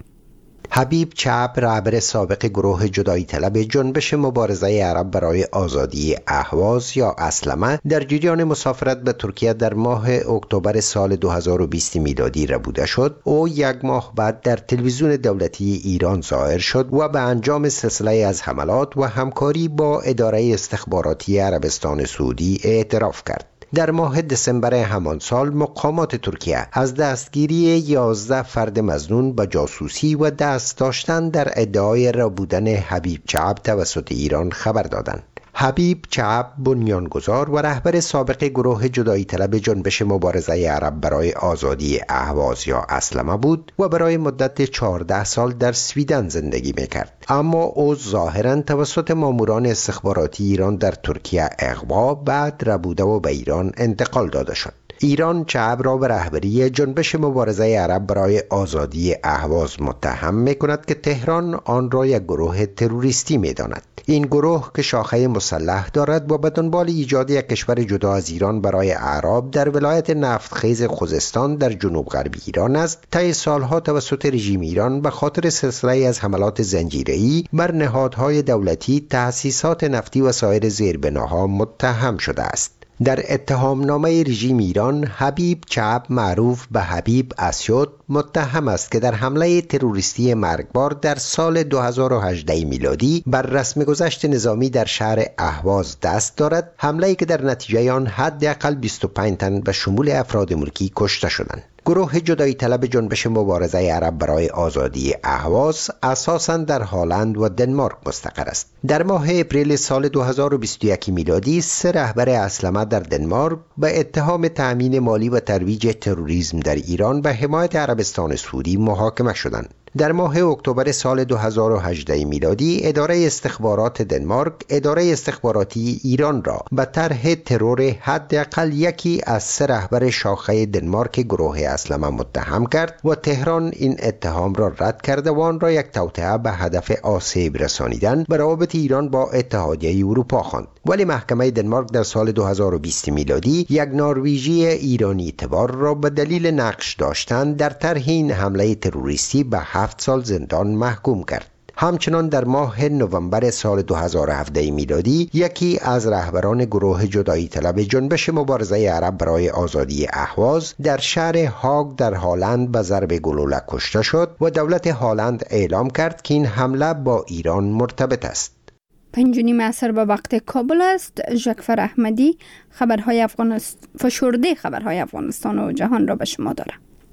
حبیب چعب رهبر سابق گروه جدایی طلب جنبش مبارزه عرب برای آزادی اهواز یا اسلمه در جریان مسافرت به ترکیه در ماه اکتبر سال دو هزار و بیست میلادی ربوده شد. او یک ماه بعد در تلویزیون دولتی ایران ظاهر شد و به انجام سلسله از حملات و همکاری با اداره استخباراتی عربستان سعودی اعتراف کرد. در ماه دسامبر همان سال مقامات ترکیه از دستگیری یازده فرد مظنون به جاسوسی و دست داشتن در ادعای ربودن حبیب چعب توسط ایران خبر دادند. حبیب چعب بنیانگذار و رهبر سابق گروه جدایی طلب جنبش مبارزه عرب برای آزادی اهواز یا اسلمه بود و برای مدت چهارده سال در سویدن زندگی میکرد، اما او ظاهراً توسط ماموران استخباراتی ایران در ترکیه اغوا، بعد ربوده و به ایران انتقال داده شد. ایران چعب را به رهبری جنبش مبارزه عرب برای آزادی اهواز متهم می‌کند که تهران آن را یک گروه تروریستی می‌داند. این گروه که شاخه مسلح دارد و به دنبال ایجاد یک کشور جدا از ایران برای اعراب در ولایت نفتخیز خوزستان در جنوب غرب ایران است، طی سالها توسط رژیم ایران به خاطر سلسله از حملات زنجیره‌ای بر نهادهای دولتی، تأسیسات نفتی و سایر زیربناها متهم شده است. در اتهامنامه رژیم ایران، حبیب چعب معروف به حبیب اسیود متهم است که در حمله تروریستی مرگبار در سال دو هزار و هجده میلادی بر رسمگذشت نظامی در شهر اهواز دست دارد، حمله‌ای که در نتیجه آن حداقل بیست و پنج تن به شمول افراد ملکی کشته شدند. گروه جدایی طلب جنبش مبارزه عرب برای آزادی اهواز اساساً در هلند و دنمارک مستقر است. در ماه اپریل سال دو هزار و بیست و یک میلادی سه رهبر اسلمه در دنمارک به اتهام تأمین مالی و ترویج تروریسم در ایران و حمایت عربستان سعودی محاکمه شدند. در ماه اکتبر سال دو هزار و هجده میلادی اداره استخبارات دنمارک اداره استخباراتی ایران را به طرح ترور حداقل یکی از سه رهبر شاخه دنمارک گروه اسلحه متهم کرد و تهران این اتهام را رد کرده و آن را یک توطئه به هدف آسیب رسانیدن به روابط ایران با اتحادیه اروپا خواند. ولی محکمه دنمارک در سال دو هزار و بیست میلادی یک نروژی ایرانی تبار را به دلیل نقش داشتن در طرح این حمله تروریستی به هفت سال زندان محکوم کرد. همچنان در ماه نوامبر سال دو هزار و هفده میلادی یکی از رهبران گروه جدایی طلب جنبش مبارزه عرب برای آزادی اهواز در شهر هاگ در هالند به ضرب گلوله کشته شد و دولت هالند اعلام کرد که این حمله با ایران مرتبط است. پنجونیم عصر به وقت کابل است. ژکفر احمدی خبرهای افغانستان فشرده خبرهای افغانستان و جهان را به شما دارد.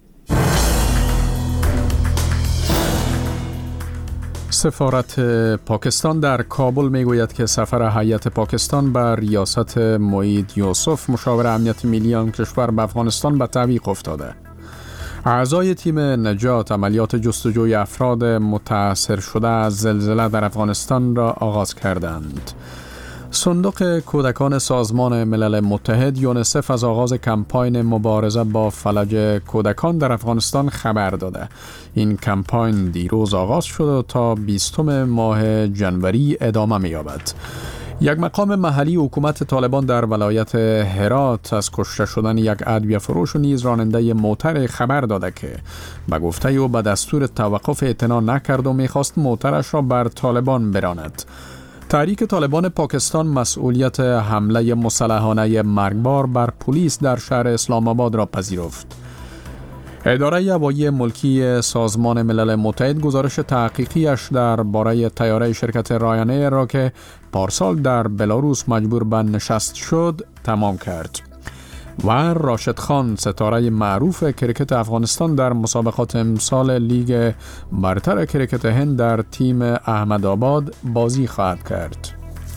سفارت پاکستان در کابل میگوید که سفر هیئت پاکستان به ریاست معید یوسف مشاور امنیت ملی آن کشور به افغانستان به تعویق افتاده. اعضای تیم نجات عملیات جستجوی افراد متاثر شده از زلزله در افغانستان را آغاز کردند. صندوق کودکان سازمان ملل متحد یونسف از آغاز کمپاین مبارزه با فلج کودکان در افغانستان خبر داده. این کمپاین دیروز آغاز شد و تا بیستم ماه جنوری ادامه می‌یابد. یک مقام محلی حکومت طالبان در ولایت هرات از کشته شدن یک ادویه فروش و نیز راننده موتر خبر داده که به گفته او به دستور توقف اعتنا نکرد و می‌خواست موترش را بر طالبان براند. تحریک طالبان پاکستان مسئولیت حمله مسلحانه مرگبار بر پلیس در شهر اسلام آباد را پذیرفت. اداره هوایی ملکی سازمان ملل متحد گزارش تحقیقیش درباره طیاره شرکت رایانایر را که پارسال در بلاروس مجبور به نشست شد تمام کرد. و راشد خان ستاره معروف کرکت افغانستان در مسابقات امسال لیگ برتر کرکت هند در تیم احمدآباد بازی خواهد کرد.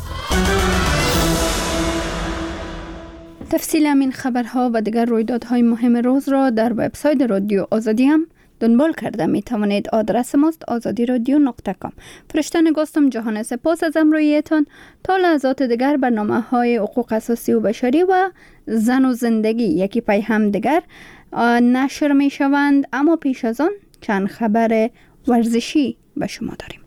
تفصیل همین خبرها و دیگر رویدادهای مهم روز را در وبسایت رادیو آزادی هم دنبال کرده می توانید. آدرس ماست آزادی رادیو نقطه کام. فرشته نگاستم جهان سپاس از امرویتان. تا لحظات دیگر برنامه های حقوق اساسی و بشری و زن و زندگی یکی پای هم دیگر نشر می شوند، اما پیش از آن چند خبر ورزشی به شما داریم.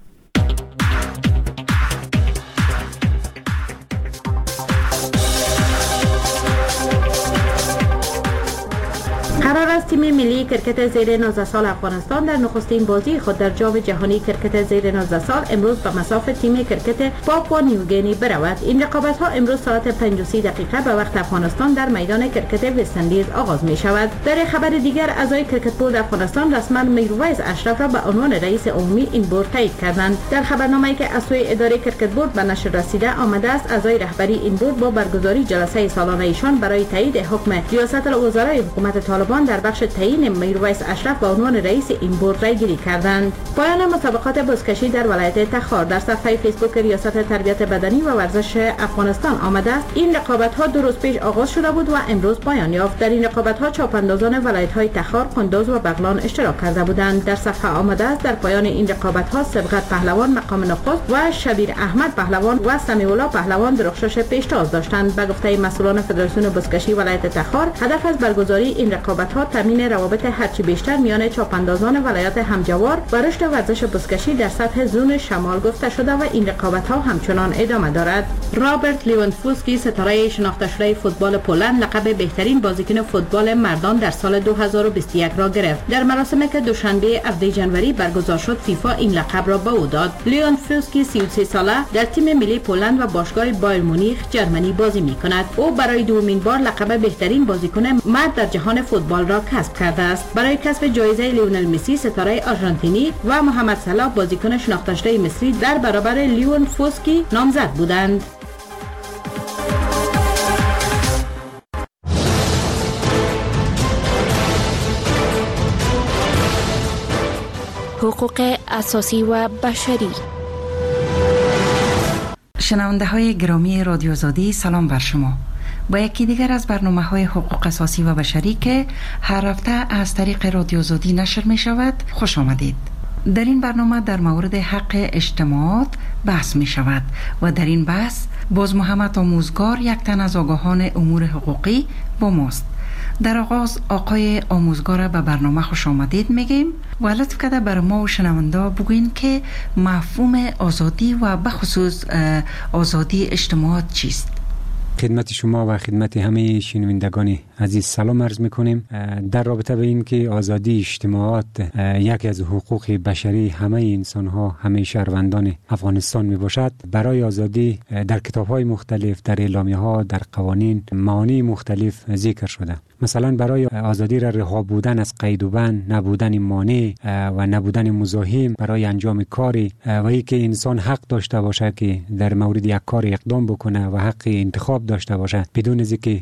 قرار است تیم ملی کرکت زیر نوزده سال افغانستان در نخستین بازی خود در جام جهانی کرکت زیر نوزده سال امروز به مصاف تیم کرکت پاپوا نیوگینی برود. این رقابت ها امروز ساعت پنج و سی دقیقه به وقت افغانستان در میدان کرکت وست اندیز آغاز می شود. در خبر دیگر اعضای کرکت بورد افغانستان رسما میرویس اشرف را به عنوان رئیس عمومی این بورد تایید کردند. در خبرنامه‌ای که از سوی اداره کرکت بورد به نشر رسیده آمده است اعضای رهبری این بورد با برگزاری جلسه سالانه ایشان برای تایید حکم ریاست الوزرای حکومت طالبان در بخش تعیین میرویس اشرف به عنوان رئیس این بورد رای گیری کردند. پایان مسابقات بزکشی در ولایت تخار در صفحه فیسبوک ریاست تربیت بدنی و ورزش افغانستان آمده است. این رقابت ها دو روز پیش آغاز شده بود و امروز پایان یافت. در این رقابت ها چاپاندازان ولایت های تخار، قندوز و بغلان اشتراک کرده بودند. در صفحه آمده است در پایان این رقابت ها سبقت پهلوان مقام نخست و شبیر احمد پهلوان و سمیع الله پهلوان درخشش پیشتاز داشتند. به گفته مسئولان فدراسیون بزکشی ولایت تخار هدف از برگزاری این رقابت ها تامین روابط هرچی بیشتر میان چاپاندازان ولایت همجوار و رشد ورزش بزکشی در سطح زون شمال گفته شده و این رقابت ها همچنان ادامه دارد. رابرت لیوانفوسکی ستاره شناخته شده فوتبال پولند لقب بهترین بازیکن فوتبال مردان در سال دو هزار و بیست و یک را گرفت. در مراسمی که دوشنبه هفدهم ژانویه برگزار شد فیفا این لقب را به او داد. لیوانفوسکی سی و سه ساله در تیم ملی پولند و باشگاه بایر مونیخ جرمنی بازی می‌کند. او برای دومین بار لقب بهترین بازیکن مرد در جهان فوتبال را کسب کرده است. برای کسب جایزه لیونل مسی ستاره آرژانتینی و محمد صلاح بازیکن شناخته شده مصری در برابر لیوانفوسکی نامزد بودند. حقوق اساسی و بشری. شنونده های گرامی رادیو آزادی سلام بر شما. با یکی دیگر از برنامه‌های حقوق اساسی و بشری که هر هفته از طریق رادیو آزادی نشر می شود خوش آمدید. در این برنامه در مورد حق اجتماعات بحث می شود و در این بحث باز محمد آموزگار یک تن از آگاهان امور حقوقی با ماست. در آغاز آقای آموزگار به برنامه خوش آمدید میگیم و لطف کرده بر ما و شنونده بگوین که مفهوم آزادی و بخصوص آزادی اجتماعات چیست؟ خدمت شما و خدمت همه شنوندگان عزیز سلام عرض میکنیم. در رابطه به این که آزادی اجتماعات یکی از حقوق بشری همه انسان ها، همه شهروندان افغانستان می باشد، برای آزادی در کتاب های مختلف، در اعلامیه ها، در قوانین معانی مختلف ذکر شده. مثلا برای آزادی را رها بودن از قید و بند، نبودن مانع و نبودن مزاحم برای انجام کاری و اینکه انسان حق داشته باشه که در مورد یک کار اقدام بکنه و حق انتخاب داشته باشه بدون از اینکه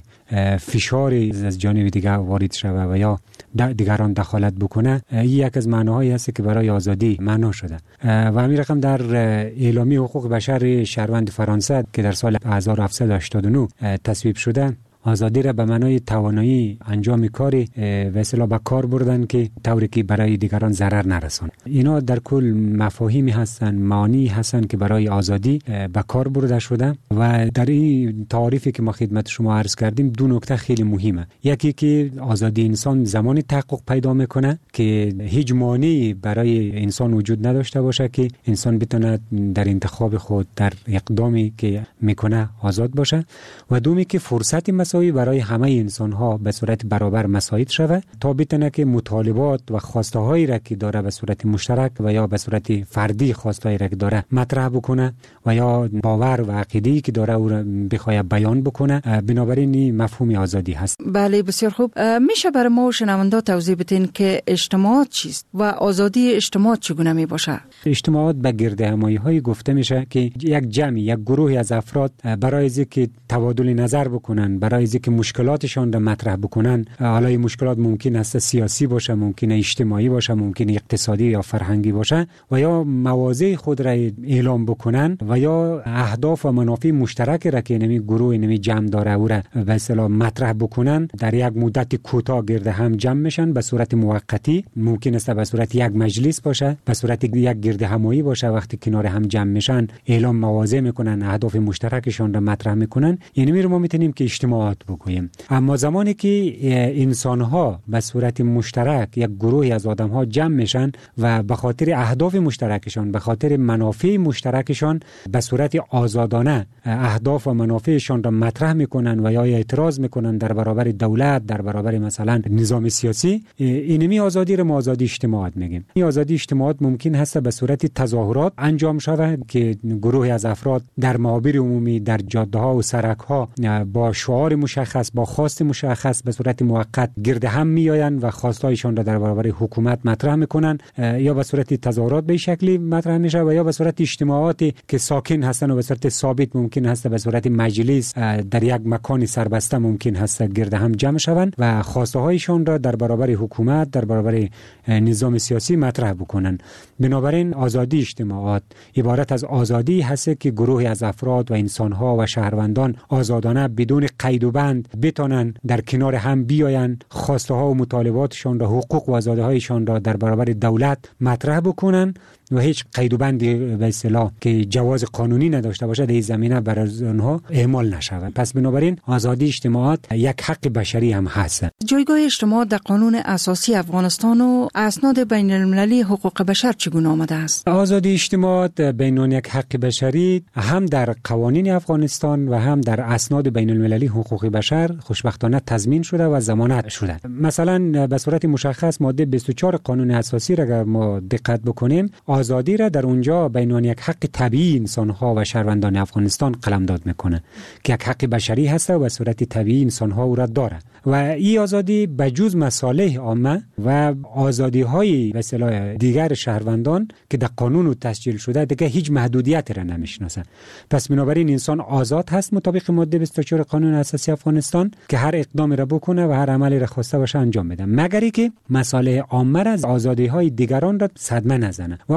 فشار از جانب دیگر وارد شود و یا دیگران دخالت بکنه. این یک از معناهایی است که برای آزادی معنا شده و همین رقم در اعلامیه حقوق بشر شهروند فرانسه که در سال هزار و هفتصد و هشتاد و نه تصویب شده، آزادی را به معنای توانایی انجام کاری و اصطلاح به کار بردن که طوری که برای دیگران ضرر نرسونه. اینا در کل مفاهیمی هستن، معانی هستن که برای آزادی به کار برده شده و در این تعریفی که ما خدمت شما عرض کردیم دو نکته خیلی مهمه. یکی که آزادی انسان زمانی تحقق پیدا میکنه که هیچ مانعی برای انسان وجود نداشته باشه که انسان بتونه در انتخاب خود، در اقدامی که میکنه آزاد باشه، و دومی که فرصتی برای همه انسان ها به صورت برابر مساعد شود تا بتونه که مطالبات و خواسته هایی را که داره به صورت مشترک و یا به صورت فردی خواسته هایی را که داره مطرح بکنه و یا باور و عقیده‌ای که داره او را بخواد بیان بکنه. بنابراین این مفهوم آزادی هست. بله، بسیار خوب. میشه برای ما و شنونده توضیح بدین که اجتماعات چیست و آزادی اجتماعات چگونه می باشه؟ اجتماعات به گرد همایی های گفته میشه که یک جمعی، یک گروهی از افراد برای اینکه تبادل نظر بکنن، برای اینکه مشکلاتشان را مطرح بکنن، حالا این مشکلات ممکن است سیاسی باشه، ممکن است اجتماعی باشه، ممکن است اقتصادی یا فرهنگی باشه، و یا مواضع خود را اعلام بکنن و یا اهداف و منافع مشترک را که نمی گروه نمی جمع داره او را به اصطلاح مطرح بکنن، در یک مدت کوتاه گرد هم جمع میشن به صورت موقتی. ممکن است به صورت یک مجلس باشه، به صورت یک گرد همایی باشه. وقتی کنار هم جمع میشن اعلام مواضع میکنن، اهداف مشترکشان را مطرح میکنن. یعنی می ما میتونیم که اجتماعات بگوییم. اما زمانی که انسان ها به صورت مشترک، یک گروهی از آدم ها جمع میشن و به خاطر اهداف مشترکشان، به خاطر منافع مشترکشان به صورت آزادانه اهداف و منافعشان را مطرح میکنن و یا اعتراض میکنن در برابر دولت، در برابر مثلا نظام سیاسی، اینمی آزادی را ما آزادی اجتماعات میگیم. این آزادی اجتماعات ممکن هست به صورت تظاهرات انجام شود که گروهی از افراد در معابر عمومی، در جاده ها و سرک ها با شعار مشخص، با خواست مشخص به صورت موقت گرد هم میآیند و خواستایشان را در برابر حکومت مطرح میکنن، یا به صورت تظاهرات به شکلی مطرح میشه و یا به صورت اجتماعاتی که ساکن هستن و به صورت ثابت ممکن هست به صورت مجلس در یک مکان سربسته ممکن هست گرد هم جمع شوند و خواسته هایشان را در برابر حکومت، در برابر نظام سیاسی مطرح بکنن. بنابراین آزادی اجتماعات عبارت از آزادی هست که گروهی از افراد و انسان ها و شهروندان آزادانه بدون قید و بند بتونن در کنار هم بیاین، خواسته ها و مطالباتشان را، حقوق و آزادی هایشان را در برابر دولت مطرح بکنن و هیچ قید و بندی به اصطلاح که جواز قانونی نداشته باشه در این زمینه برای آنها اعمال نشود. پس بنابراین آزادی اجتماعات یک حق بشری هم هست. جایگاه اجتماع در قانون اساسی افغانستان و اسناد بین المللی حقوق بشر چگونه آمده است؟ آزادی اجتماعات بین یک حق بشری هم در قوانین افغانستان و هم در اسناد بین المللی حقوق بشر خوشبختانه تضمین شده و ضمانت شده. مثلا به صورت مشخص ماده بیست و چهار قانون اساسی را اگر ما دقت بکنیم، آزادی را در اونجا بین یک حق طبیعی انسان ها و شهروندان افغانستان قلمداد میکنه که یک حق بشری هست و به صورت طبیعی انسان ها او را داره و این آزادی به جز مصالح عامه و آزادی های به اصطلاح دیگر شهروندان که در قانون تسجیل شده دیگه هیچ محدودیتی را نمیشناسه. پس بنابراین انسان آزاد هست مطابق ماده بیست و چهار قانون اساسی افغانستان که هر اقدامی را بکنه و هر عملی را خواسته باشه انجام بده، مگری که مصالح عامه را از آزادی های دیگران را صدمه نزنه. و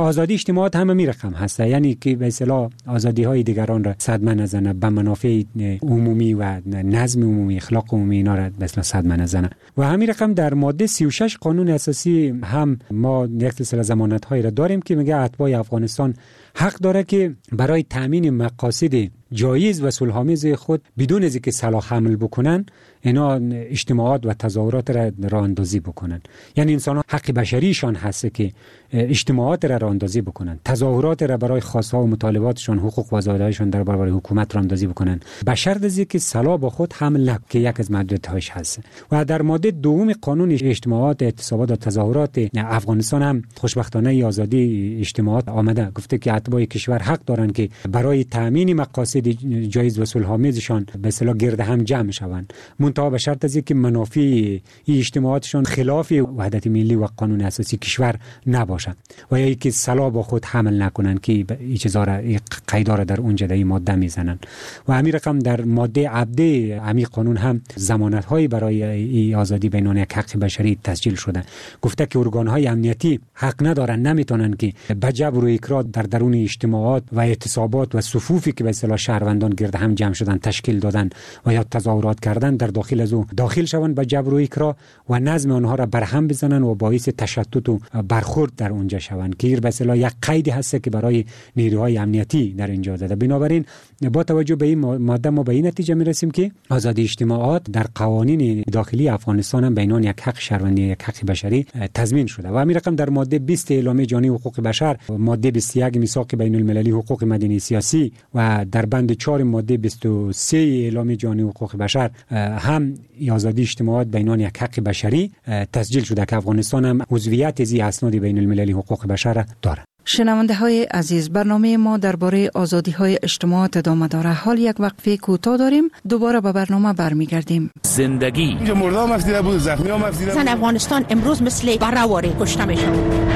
آزادی اجتماعات هم می رقم هست، یعنی که به اصطلاح آزادی های دیگران را صدمه نزنه، به منافع عمومی و نظم عمومی، اخلاق عمومی اینا را به اصطلاح صدمه نزنه. و همین رقم در ماده سی و شش قانون اساسی هم ما یک سلسله ضمانت هایی را داریم که میگه اتباع افغانستان حق داره که برای تامین مقاصد جایز و صلح‌آمیز خود بدون از اینکه سلاح حمل بکنن اینا اجتماعات و تظاهرات را راه اندازی بکنن. یعنی انسان ها حق بشریشان هست که اجتماعات را راه اندازی بکنن، تظاهرات را برای خواست‌ها و مطالباتشان، حقوق و آزادی‌هایشان در برابر حکومت راه اندازی بکنن، به شرط از اینکه سلاح با خود حمل نکنند که یک از محدودیت‌هاش هست. و در ماده دوم قانون اجتماعات، اعتصابات و تظاهرات افغانستان هم خوشبختانه آزادی اجتماعات آمده، گفته که اتباع کشور حق دارند که برای تامین مقاصد جایز و صلح‌آمیزشان به اصطلاح گرد هم جمع شوند، منتها به شرط از اینکه منافع این اجتماعاتشان خلاف وحدت ملی و قانون اساسی کشور نباشد و یا اینکه سلاح با خود حمل نکنند که این چیزا را قیدا را در اونجا در این ماده میزنن. و همین رقم در ماده عبده همین قانون هم ضمانت هایی برای این آزادی بینان یک حق بشری تسجیل شده، گفته که ارگان های امنیتی حق ندارن، نمیتونن که به جبر و اکراه در درون اجتماعات و اعتصابات و صفوفی که به اصطلاح شهروندان گرد هم جمع شدن تشکیل دادن و یا تظاهرات کردن در داخل از او داخل شوند به جبر و اکراه و نظم آنها را برهم بزنن و باعث تشتت و برخورد در اونجا شوند که به اصطلاح یک قیدی هست که برای نیروهای امنیتی در اینجا داده. بنابراین با توجه به این ماده ما به این نتیجه میرسیم که آزادی اجتماعات در قوانین داخلی افغانستان هم بینان یک حق شهروندی، یک حق بشری تضمین شده. و همین رقم در ماده بیست اعلامیه جهانی حقوق بشر، ماده بیست و یک میثاق بین المللی حقوق مدنی سیاسی و در بند چهار ماده بیست و سه اعلامیه جهانی حقوق بشر هم آزادی اجتماعات بینان یک حق بشری تسجیل شده که افغانستان هم عضویت از اسناد بین المللی حقوق بشر دارد. شنونده های عزیز، برنامه ما درباره آزادی های اجتماعات ادامه داره. حال یک وقفه کوتاه داریم، دوباره به برنامه برمیگردیم. زندگی مردم مفیده بود، زخمی ها مفیده بود. زن افغانستان امروز مثل برهواره کشته میشه.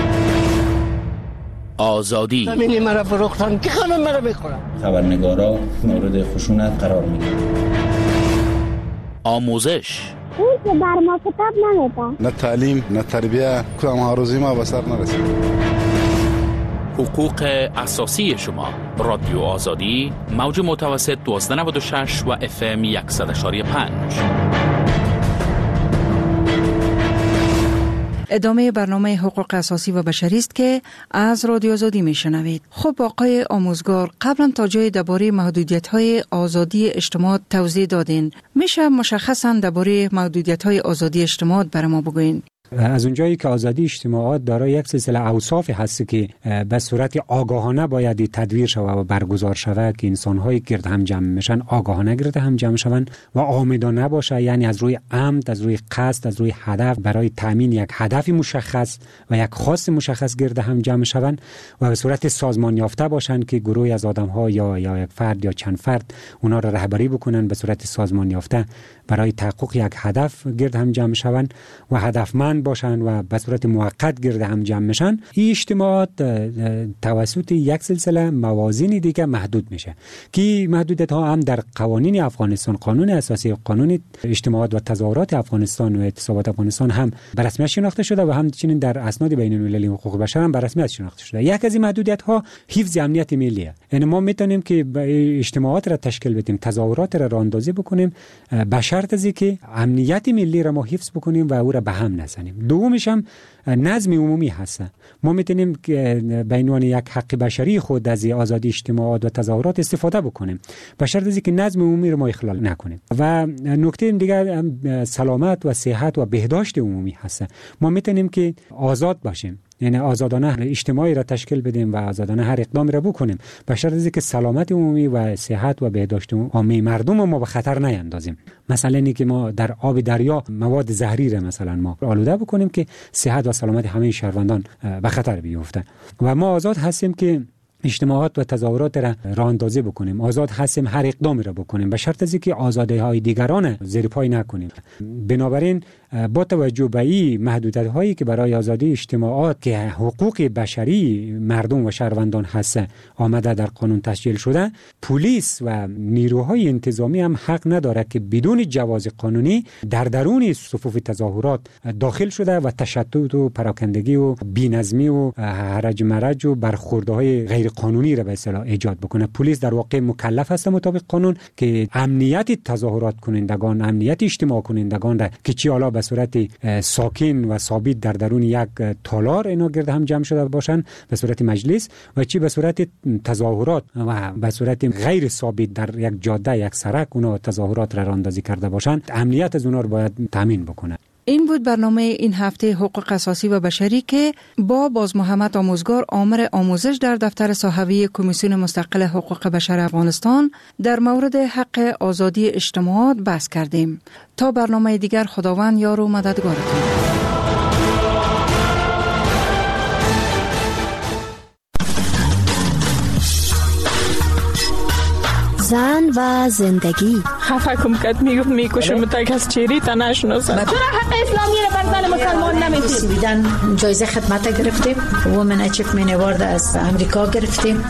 آزادی زمینی مرا فروختن که خانم مرا بخورم. خبرنگارا مورد خشونت قرار میگیرن. آموزش اون که بر ما کتاب نمیده. نه تعلیم نه تربیه، کدام هاروزی ما به سر نرسید. حقوق اساسی شما. رادیو آزادی، موج متوسط دوازده نود و شش و اف ام صد و پنج. ادامه برنامه حقوق اساسی و بشری است که از رادیو آزادی میشنوید. خب آقای آموزگار، قبلا تا جای درباره محدودیت‌های آزادی اجتماعات توضیح دادین. میشه مشخصاً درباره محدودیت‌های آزادی اجتماعات برای ما بگوین؟ از اونجایی که آزادی اجتماعات دارای یک سلسله اوصاف هست که به صورت آگاهانه باید تدویر شود و برگزار شود که انسان‌های گرد هم جمع میشن آگاهانه گرد هم جمع شوند و عامدانه باشه، یعنی از روی عمد، از روی قصد، از روی هدف برای تامین یک هدف مشخص و یک خواست مشخص گرد هم جمع شوند و به صورت سازمان یافته باشند که گروهی از آدم‌ها یا یا یک فرد یا چند فرد اونا را رهبری بکنن به صورت سازمان یافته برای تحقق یک هدف گرد هم جمع شوند و هدفمند باشن و به صورت موقت گرد هم جمع میشن. این اجتماعات توسط یک سلسله موازین دیگه محدود میشه که محدودیت ها هم در قوانین افغانستان، قانون اساسی، قانون اجتماعات و تظاهرات افغانستان و اعتصابات افغانستان هم به رسمیت شناخته شده و همچنین در اسناد بین المللی حقوق بشر هم به رسمیت شناخته شده. یک از این محدودیت ها حفظ امنیت ملیه. یعنی ما میتونیم که اجتماعات را تشکیل بدیم، تظاهرات را راه اندازی بکنیم به شرط از اینکه امنیت ملی را ما حفظ بکنیم و او را به هم نزنیم. دومش هم نظم عمومی هست. ما میتونیم که به عنوان یک حق بشری خود از آزادی اجتماعات و تظاهرات استفاده بکنیم به شرط از اینکه نظم عمومی رو ما اخلال نکنیم. و نکته دیگر سلامت و صحت و بهداشت عمومی هست. ما میتونیم که آزاد باشیم، یعنی آزادانه اجتماعی را تشکیل بدیم و آزادانه هر اقدامی را بکنیم به شرط از اینکه سلامت عمومی و صحت و بهداشت عامه مردم ما به خطر نیندازیم. مثلا اینکه ما در آب دریا مواد زهری را مثلا ما آلوده بکنیم که صحت و سلامت همه شهروندان به خطر بیفته. و ما آزاد هستیم که اجتماعات و تظاهرات را راه اندازی بکنیم، آزاد هستیم هر اقدامی را بکنیم به شرط از اینکه آزادی‌های دیگران زیر پای نکنیم. بنابراین با توجه به این محدودیت‌هایی که برای آزادی اجتماعات که حقوق بشری مردم و شهروندان هست آمده در قانون تسجیل شده، پلیس و نیروهای انتظامی هم حق نداره که بدون جواز قانونی در درون صفوف تظاهرات داخل شده و تشتت و پراکندگی و بی‌نظمی و هرج مرج و برخوردهای غیر قانونی را به اصطلاح ایجاد بکنه. پلیس در واقع مکلف است مطابق قانون که امنیت تظاهرات کنندگان، امنیت اجتماع کنندگان را که چی حالا به صورت ساکن و ثابت در درون یک تالار اینا گرد هم جمع شده باشن به صورت مجلس و چی به صورت تظاهرات و به صورت غیر ثابت در یک جاده یک سرک اونا تظاهرات را راندازی کرده باشن، امنیت از اونا رو باید تامین بکنه. این بود برنامه این هفته حقوق اساسی و بشری که با باز محمد آموزگار آمر آموزش در دفتر صحوی کمیسیون مستقل حقوق بشر افغانستان در مورد حق آزادی اجتماعات بحث کردیم. تا برنامه دیگر خداوند یار و مددگارتون. زن و زندگی. خفه کم کد میگفت میکشم تا کس چیری تا نشناسم. چرا حق اسلامی رو بر زن مسلمان نمیدید؟ بیدن جایزه خدمت گرفتیم، وومن اچیومنت اوارد از امریکا گرفتیم.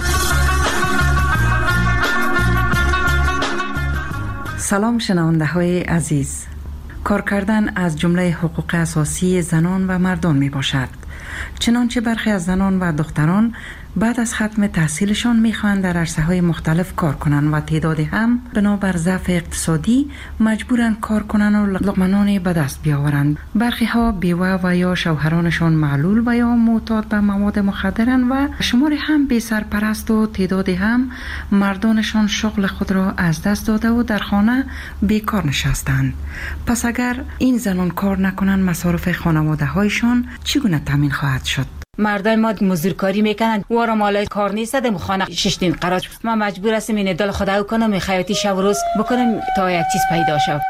سلام شنونده های عزیز. کار کردن از جمله حقوق اساسی زنان و مردان می باشد. چنانچه برخی از زنان و دختران بعد از ختم تحصیلشان میخواهند در عرصه‌های مختلف کار کنند و تعدادی هم بنابر ضعف اقتصادی مجبورند کار کنند و لقمه به دست بیاورند. برخی ها بیوه و یا شوهرانشان معلول و یا معتاد به مواد مخدرند و شماری هم بی سرپرست و تعدادی هم مردانشان شغل خود را از دست داده و در خانه بیکار نشستند. پس اگر این زنان کار نکنند مصارف خانواده هایشان چگونه تامین خواهد شد؟ مردای ما مزدورکاری میکنن و را مال کار نیست دم خانه ششتین قرار ما مجبور هستیم این دل خدا کنم خیاطی شب و روز بکنم تا یک چیز پیدا شد.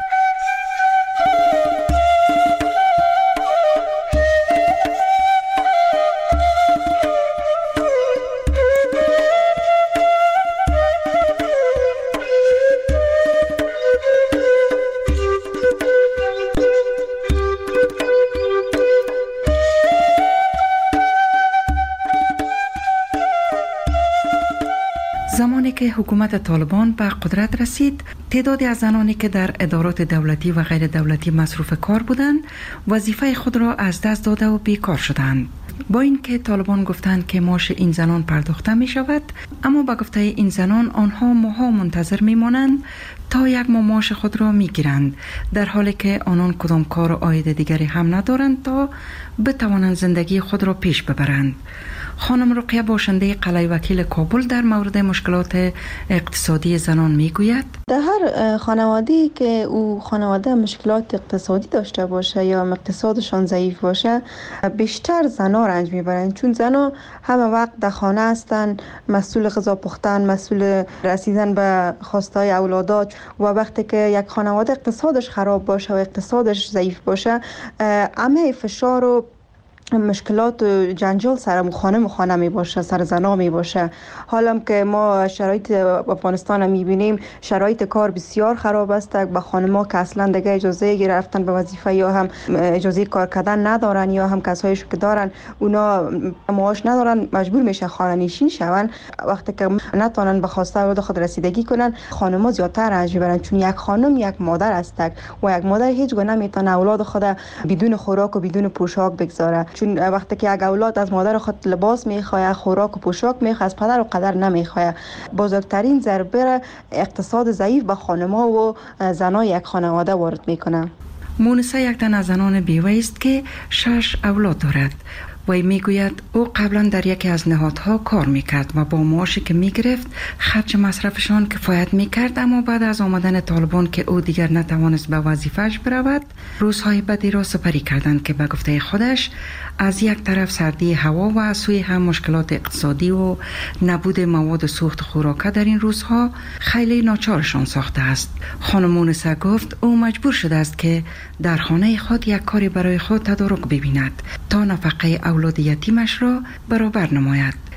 زمانی که حکومت طالبان به قدرت رسید، تعدادی از زنانی که در ادارات دولتی و غیر دولتی مصروف کار بودند، وظیفه خود را از دست داده و بیکار شدند. با اینکه طالبان گفتند که معاش این زنان پرداخته می شود، اما با گفته این زنان آنها ماها منتظر می مانند تا یک ماه معاش خود را می گیرند، در حالی که آنان کدام کار و عاید دیگری هم ندارند تا بتوانند زندگی خود را پیش ببرند. خانم رقیه باشنده قلعه وکیل کابل در مورد مشکلات اقتصادی زنان میگوید: در هر خانواده‌ای که او خانواده مشکلات اقتصادی داشته باشه یا اقتصادشان ضعیف باشه، بیشتر زنها رنج میبرند، چون زنها همه وقت در خانه هستند، مسئول غذا پختن، مسئول رسیدن به خواستهای اولادات، و وقتی که یک خانواده اقتصادش خراب باشه و اقتصادش ضعیف باشه، همه فشار و مشکلات و جنجال سر خانه مخانه می باشه، سر زنا می باشه. حالا که ما شرایط افغانستان می بینیم، شرایط کار بسیار خراب است. به خانم‌ها که اصلا دیگه اجازه گرفتن به وظیفه یا هم اجازه کار کردن ندارن، یا هم کسایش که دارن اونا معاش ندارن، مجبور میشه خانه نشین شون. وقتی که نتونن به خواسته اولاد خود رسیدگی کنن، خانم‌ها زیادتر رنج میبرن، چون یک خانم یک مادر است و یک مادر هیچ گونه نمیتونه اولاد خود بدون خوراک و بدون پوشاک بگذاره، چون وقتی که یک اولاد از مادر خود لباس میخواه، خوراک و پوشاک میخواه، از پدر و قدر نمیخواه. بزرگترین ضربه اقتصاد ضعیف به خانم‌ها و زنای یک خانواده وارد میکنه. مونسه یک تن از زنان بیوه است که شش اولاد دارد. وی میگوید او قبلا در یکی از نهادها کار میکرد و با معاشی که میگرفت خرج مصرفشان کفایت میکرد، اما بعد از آمدن طالبان که او دیگر نتوانست به وظیفه‌اش برود، روزهای بدی را سپری کردند که به گفته خودش از یک طرف سردی هوا و از سوی هم مشکلات اقتصادی و نبود مواد سوخت خوراک در این روزها خیلی ناچارشان ساخته است. خانم مونسه گفت او مجبور شده است که در خانه خود یک کاری برای خود تدارک ببیند تا نفقه اولاد یتیمش را برابر نماید.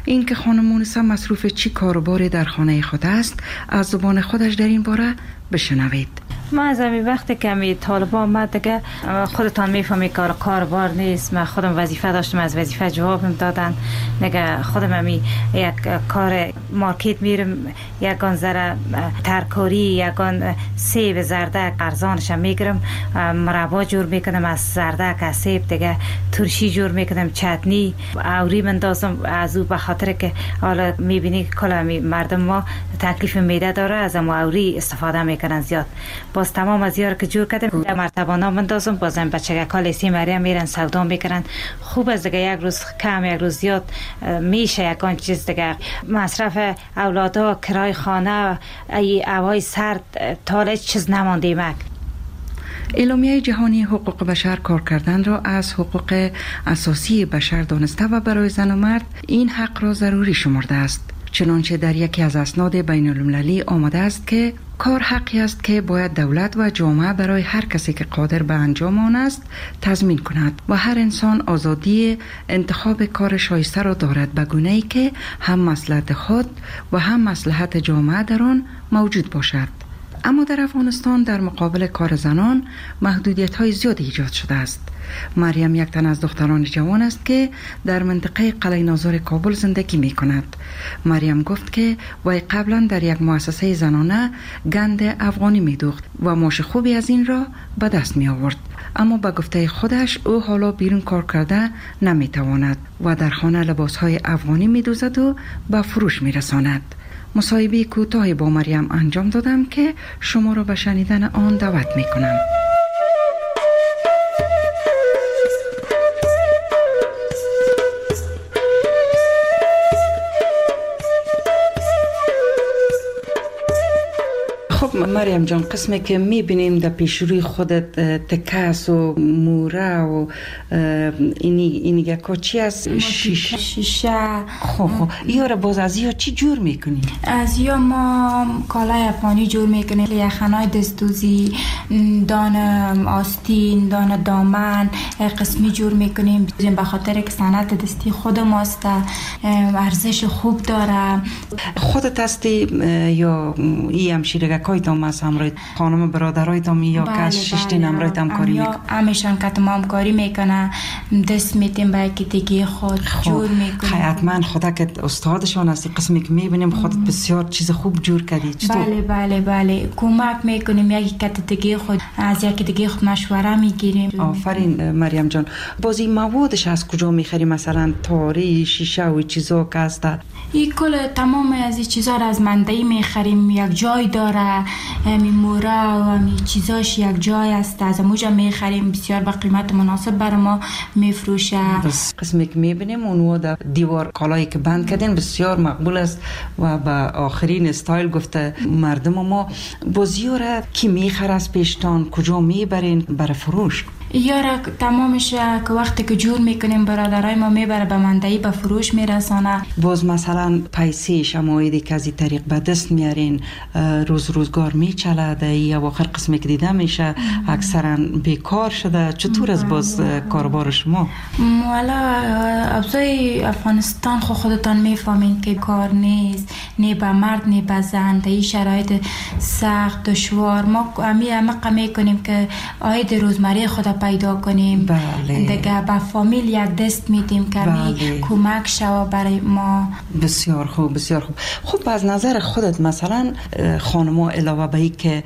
اینکه خانم مونسا مصروف چی کاروباری در خانه خود است از زبان خودش در این باره بشنوید. ما از همین وقت که می طالب آمد دیگه خودتان میفهمی کار کاربار نیست. من خودم وظیفه داشتم، از وظیفه جوابم دادن دیگه. خودم همی یک کار مارکت میرم، یکان ذره ترکاری، یکان سیب زردک ارزانش میگیرم، مربا جور میکنم از زردک، از سیب دیگه ترشی جور میکنم، چتنی اوری مندازم از او، به خاطر که حالا میبینی کلا مردم ما تکلیف معده داره، از ما اوری استفاده میکنن زیاد. باز تمام از یار که جور کردم در مرتبانا مندازم، بازم بچه کالی سی مریم میرن سودا میکنن. خوب از دیگه یک روز کم یک روز زیاد میشه یکان چیز دیگه. مصرف اولادها، کرای خانه، ای اوای سرد، تاله چیز نمانده مک. اعلامیه جهانی حقوق بشر کار کردن را از حقوق اساسی بشر دانسته و برای زن و مرد این حق را ضروری شمرده است. چنانچه در یکی از اسناد بین المللی آمده است که کار حقی است که باید دولت و جامعه برای هر کسی که قادر به انجام آن است تضمین کند و هر انسان آزادی انتخاب کار شایسته را دارد به گونه‌ای که هم مصلحت خود و هم مصلحت جامعه در آن موجود باشد. اما در افغانستان در مقابل کار زنان محدودیت های زیاد ایجاد شده است. مریم یک تن از دختران جوان است که در منطقه قلعه ناظر کابل زندگی می کند. مریم گفت که وی قبلا در یک مؤسسه زنانه گند افغانی می دوخت و معاش خوبی از این را به دست می آورد. اما به گفته خودش او حالا بیرون کار کرده نمی تواند و در خانه لباس های افغانی می دوزد و به فروش می رساند. مصاحبه کوتاهی با مریم انجام دادم که شما را به شنیدن آن دعوت می کنم. خب مریم جان، قسمی که میبینیم در پیشروی خودت تکس و موره و اینی اینی که چی از شیشه شیشه خب خب یا را باز از یا چی جور میکنی؟ از یا ما کالای افغانی جور میکنیم، یخنای دستوزی، دان آستین، دان دامن قسمی جور میکنیم به خاطر که صنعت دستی خود ماست، ارزش خوب داره. خودت هستی یا ای همشیرگه کایتام از همراه خانم برادرایتام یا بله کس ششتین همراه همکاری میکنه؟ همیشان که ما همکاری میکنه، دست میتیم با یکی خود جور میکنیم. حتما خدا که استادشان هستی، قسمی که میبینیم خودت بسیار چیز خوب جور کردی. بله بله بله کمک میکنیم، یکی کت دیگه خود از یکی دیگه خود مشوره میگیریم. آفرین مریم جان. بازی موادش از کجا میخری؟ مثلا تاری، شیشه و چیزا که هست؟ این کل تمام از این چیزا را از منده میخریم، یک جای داره، می موره و می چیزاش یک جای است، از موجا میخریم، بسیار با قیمت مناسب بر ما میفروشه. بس قسمی که میبینیم اونو در دیوار کالایی که بند کردین بسیار مقبول است و به آخرین استایل گفته مردم ما. بازیاره کی میخره از پیشتان؟ کجا میبرین برای فروش؟ یارا تمامش که وقتی که جور میکنیم برادرای ما میبره به مندهی به فروش میرسانه. باز مثلا پیسه شمایدی که از این طریق به دست میارین روز روزگار میچلده یا آخر قسمی که دیده میشه اکثرا بیکار شده، چطور از باز کاربار شما؟ والا ابزای افغانستان خود خودتان میفهمین که کار نیست، نه به مرد نه به زن، در این شرایط سخت دشوار ما همی همه میکنیم که آید روزمره خود پیدا کنیم. بله. دیگه با فامیل یک دست میدیم که بله. کمک شوا برای ما. بسیار خوب بسیار خوب. خب از نظر خودت مثلا خانم‌ها علاوه به این که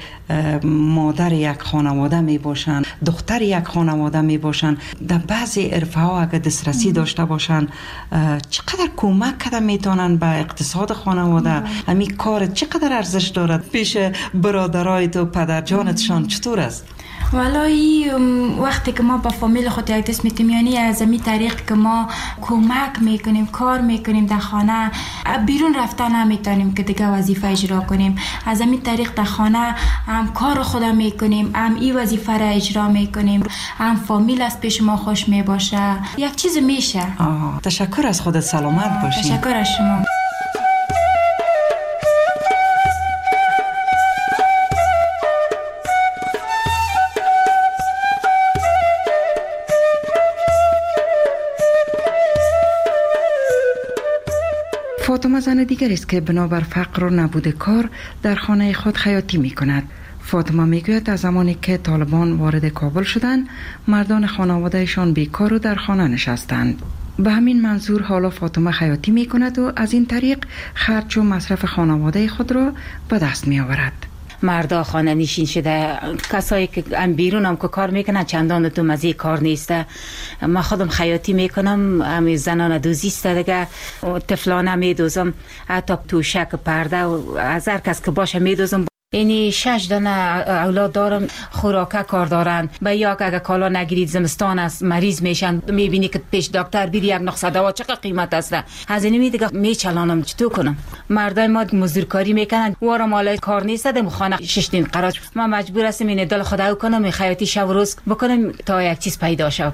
مادر یک خانواده می باشن، دختر یک خانواده می باشن، در بعضی عرفه ها اگر دسترسی داشته باشن چقدر کمک کده میتونن به اقتصاد خانواده؟ همین کار چقدر ارزش دارد پیش برادرایت و پدرجانتشان؟ چطور است؟ والله وقتی که ما با فامیل خود یک دست میتیم، یعنی از این طریق که ما کمک میکنیم، کار میکنیم در خانه، بیرون رفتن نمیتونیم که دیگه وظیفه اجرا کنیم، از این طریق در خانه هم کار خود میکنیم، هم این وظیفه را اجرا میکنیم، هم فامیل از پیش ما خوش میباشه، یک چیز میشه. آه. تشکر از خودت، سلامت باشی. تشکر از شما. فاطمه زن دیگر است که بنابر فقر و نبود کار در خانه خود خیاطی می کند. فاطمه میگوید از زمانی که طالبان وارد کابل شدند مردان خانوادهشان بیکار و در خانه نشستند. به همین منظور حالا فاطمه خیاطی می کند و از این طریق خرج و مصرف خانواده خود را به دست می آورد. مردا خانه نشین شده، کسایی که ام بیرون هم که کار میکنن چندان تو مزه کار نیسته. من خودم خیاطی میکنم، همین زنان دوزیسته دیگه، طفلانه میدوزم، حتی توشک پرده و از هر کس که باشه میدوزم. اینی شش دانه اولاد دارم، خوراکه کار دارن. به یا اگه کالا نگیرید زمستان است مریض میشن، میبینی که پیش دکتر بیری یک نسخه دوا چقدر قیمت است. از این می دیگه میچلانم چطور کنم. مردای ما مزدورکاری میکنن، وارا مالای کار نیست، دم خانه شش دین قرار. ما مجبور هستم این دل خدا کنم، خیاطی شب و روز بکنم تا یک چیز پیدا شه.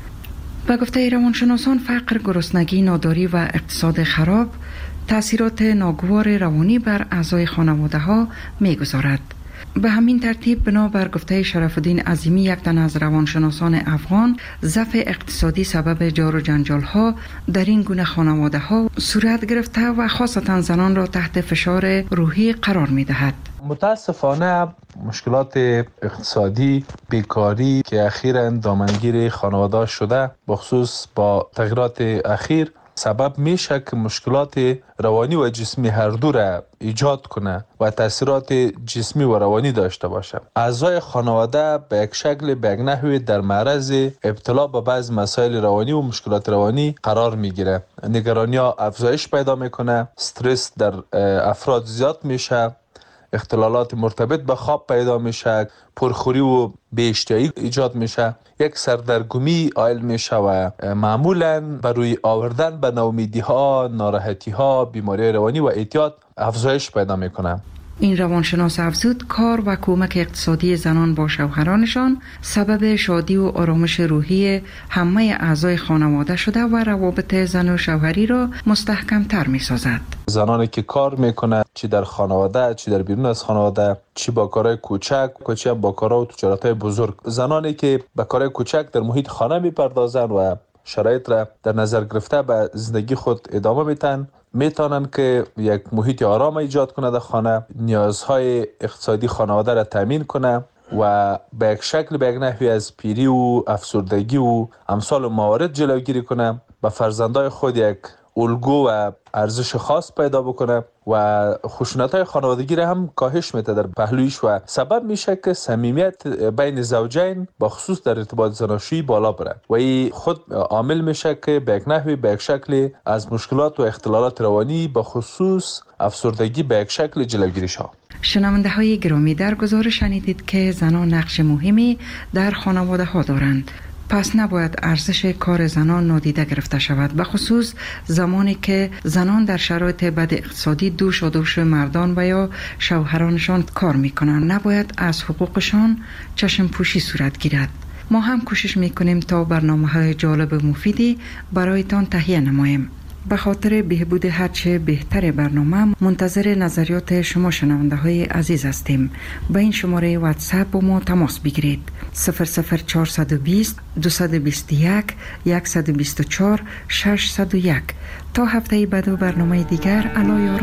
به گفته روانشناسان فقر، گرسنگی، ناداری و اقتصاد خراب تأثیرات ناگوار روانی بر اعضای خانواده ها می گذارد. به همین ترتیب بنابر گفته شرف الدین عظیمی، یک تن از روانشناسان افغان، ضعف اقتصادی سبب جار و جنجال ها در این گونه خانواده ها صورت گرفته و خاصتا زنان را تحت فشار روحی قرار می دهد. متاسفانه مشکلات اقتصادی، بیکاری که اخیراً دامنگیر خانواده شده، بخصوص با تغییرات اخیر سبب میشه که مشکلات روانی و جسمی هر دو را ایجاد کنه و تاثیرات جسمی و روانی داشته باشه. اعضای خانواده به یک شکل به یک نحوی در معرض ابتلا به بعض مسائل روانی و مشکلات روانی قرار میگیره. نگرانی ها افزایش پیدا میکنه، استرس در افراد زیاد میشه، اختلالات مرتبط به خواب پیدا میشه، پرخوری و بی‌اشتهایی ایجاد میشه، یک سردرگمی عائل میشه و معمولاً بروی آوردن به ناامیدی ها، ناراحتی ها، بیماری روانی و اعتیاد افزایش پیدا میکنه. این روانشناس افزود کار و کمک اقتصادی زنان با شوهرانشان سبب شادی و آرامش روحی همه اعضای خانواده شده و روابط زن و شوهری را مستحکم تر می سازد. زنانی که کار میکنه، چی در خانواده، چی در بیرون از خانواده، چی با کارهای کوچک، چی با کارها و تجارتهای بزرگ، زنانی که با کارهای کوچک در محیط خانه میپردازن و شرایط را در نظر گرفته به زندگی خود ادامه میتن، میتونن که یک محیط آرام ایجاد کنه در خانه، نیازهای اقتصادی خانواده را تامین کنه و به یک شکل به یک نحوی از پیری و افسردگی و امثال موارد جلوگیری کنه، به فرزندای خود یک الگو و ارزش خاص پیدا بکنه و خشونت‌های خانوادگی را هم کاهش میده در پهلویش و سبب میشه که صمیمیت بین زوجین با خصوص در ارتباط زناشویی بالا بره و این خود عامل میشه که به یک نحوی به یک شکل از مشکلات و اختلالات روانی با خصوص افسردگی به یک شکل جلوگیری شه. شنونده های گرامی، در گزارش شنیدید که زنان نقش مهمی در خانواده ها دارند. پس نباید ارزش کار زنان نادیده گرفته شود، به خصوص زمانی که زنان در شرایط بد اقتصادی دوش و دوش مردان و یا شوهرانشان کار میکنند. نباید از حقوقشان چشم پوشی صورت گیرد. ما هم کوشش میکنیم تا برنامه های جالب و مفیدی برایتان تهیه نماییم. به خاطر بهبود هرچه بهتر برنامه منتظر نظریات شما شنونده های عزیز هستیم. به این شماره واتساپ با ما تماس بگیرید: صفر صفر چهارصد و بیست دویست و بیست و یک صد و بیست و چهار ششصد و یک. تا هفته بعد و برنامه دیگر، الله یار و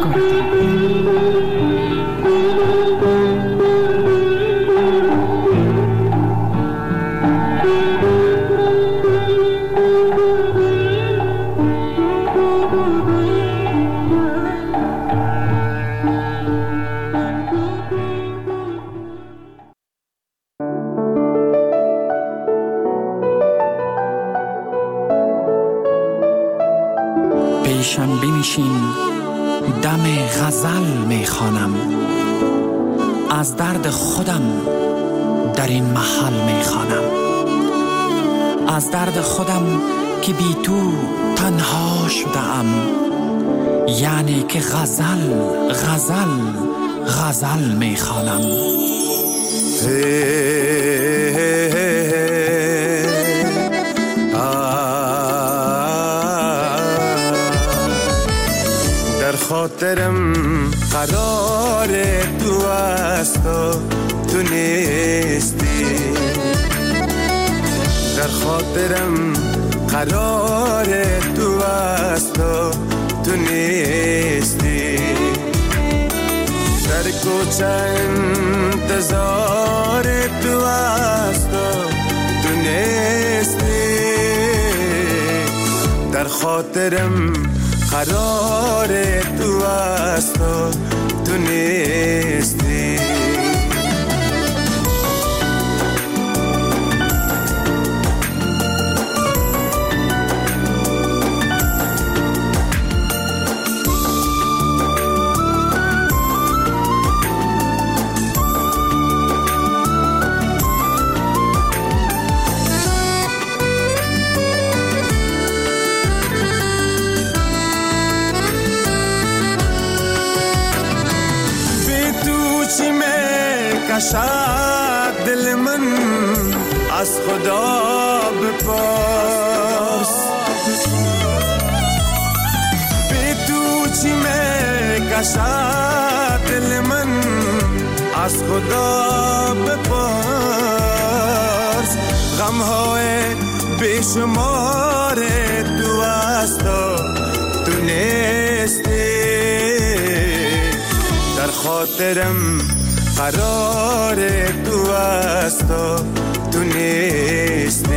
مددگارتان. پیشم بنشین، دم غزل میخوانم، از درد خودم در این محل میخوانم، از درد خودم که بی تو تنها شدم، یعنی که غزل غزل غزل میخوانم. خاطرم قرار تو است و تو نیستی، در خاطرم قرار تو است و تو نیستی. کوچه انتظار تو است و تو نیستی، در خاطرم قرار تو است و تو نیستی. کشد دل من از خدا بپرس، بی تو چی می کشد دل من از خدا بپرس. غمهای بیشمار تو است و تو نیستی، در خاطرم قرار تو است و تو نیستی.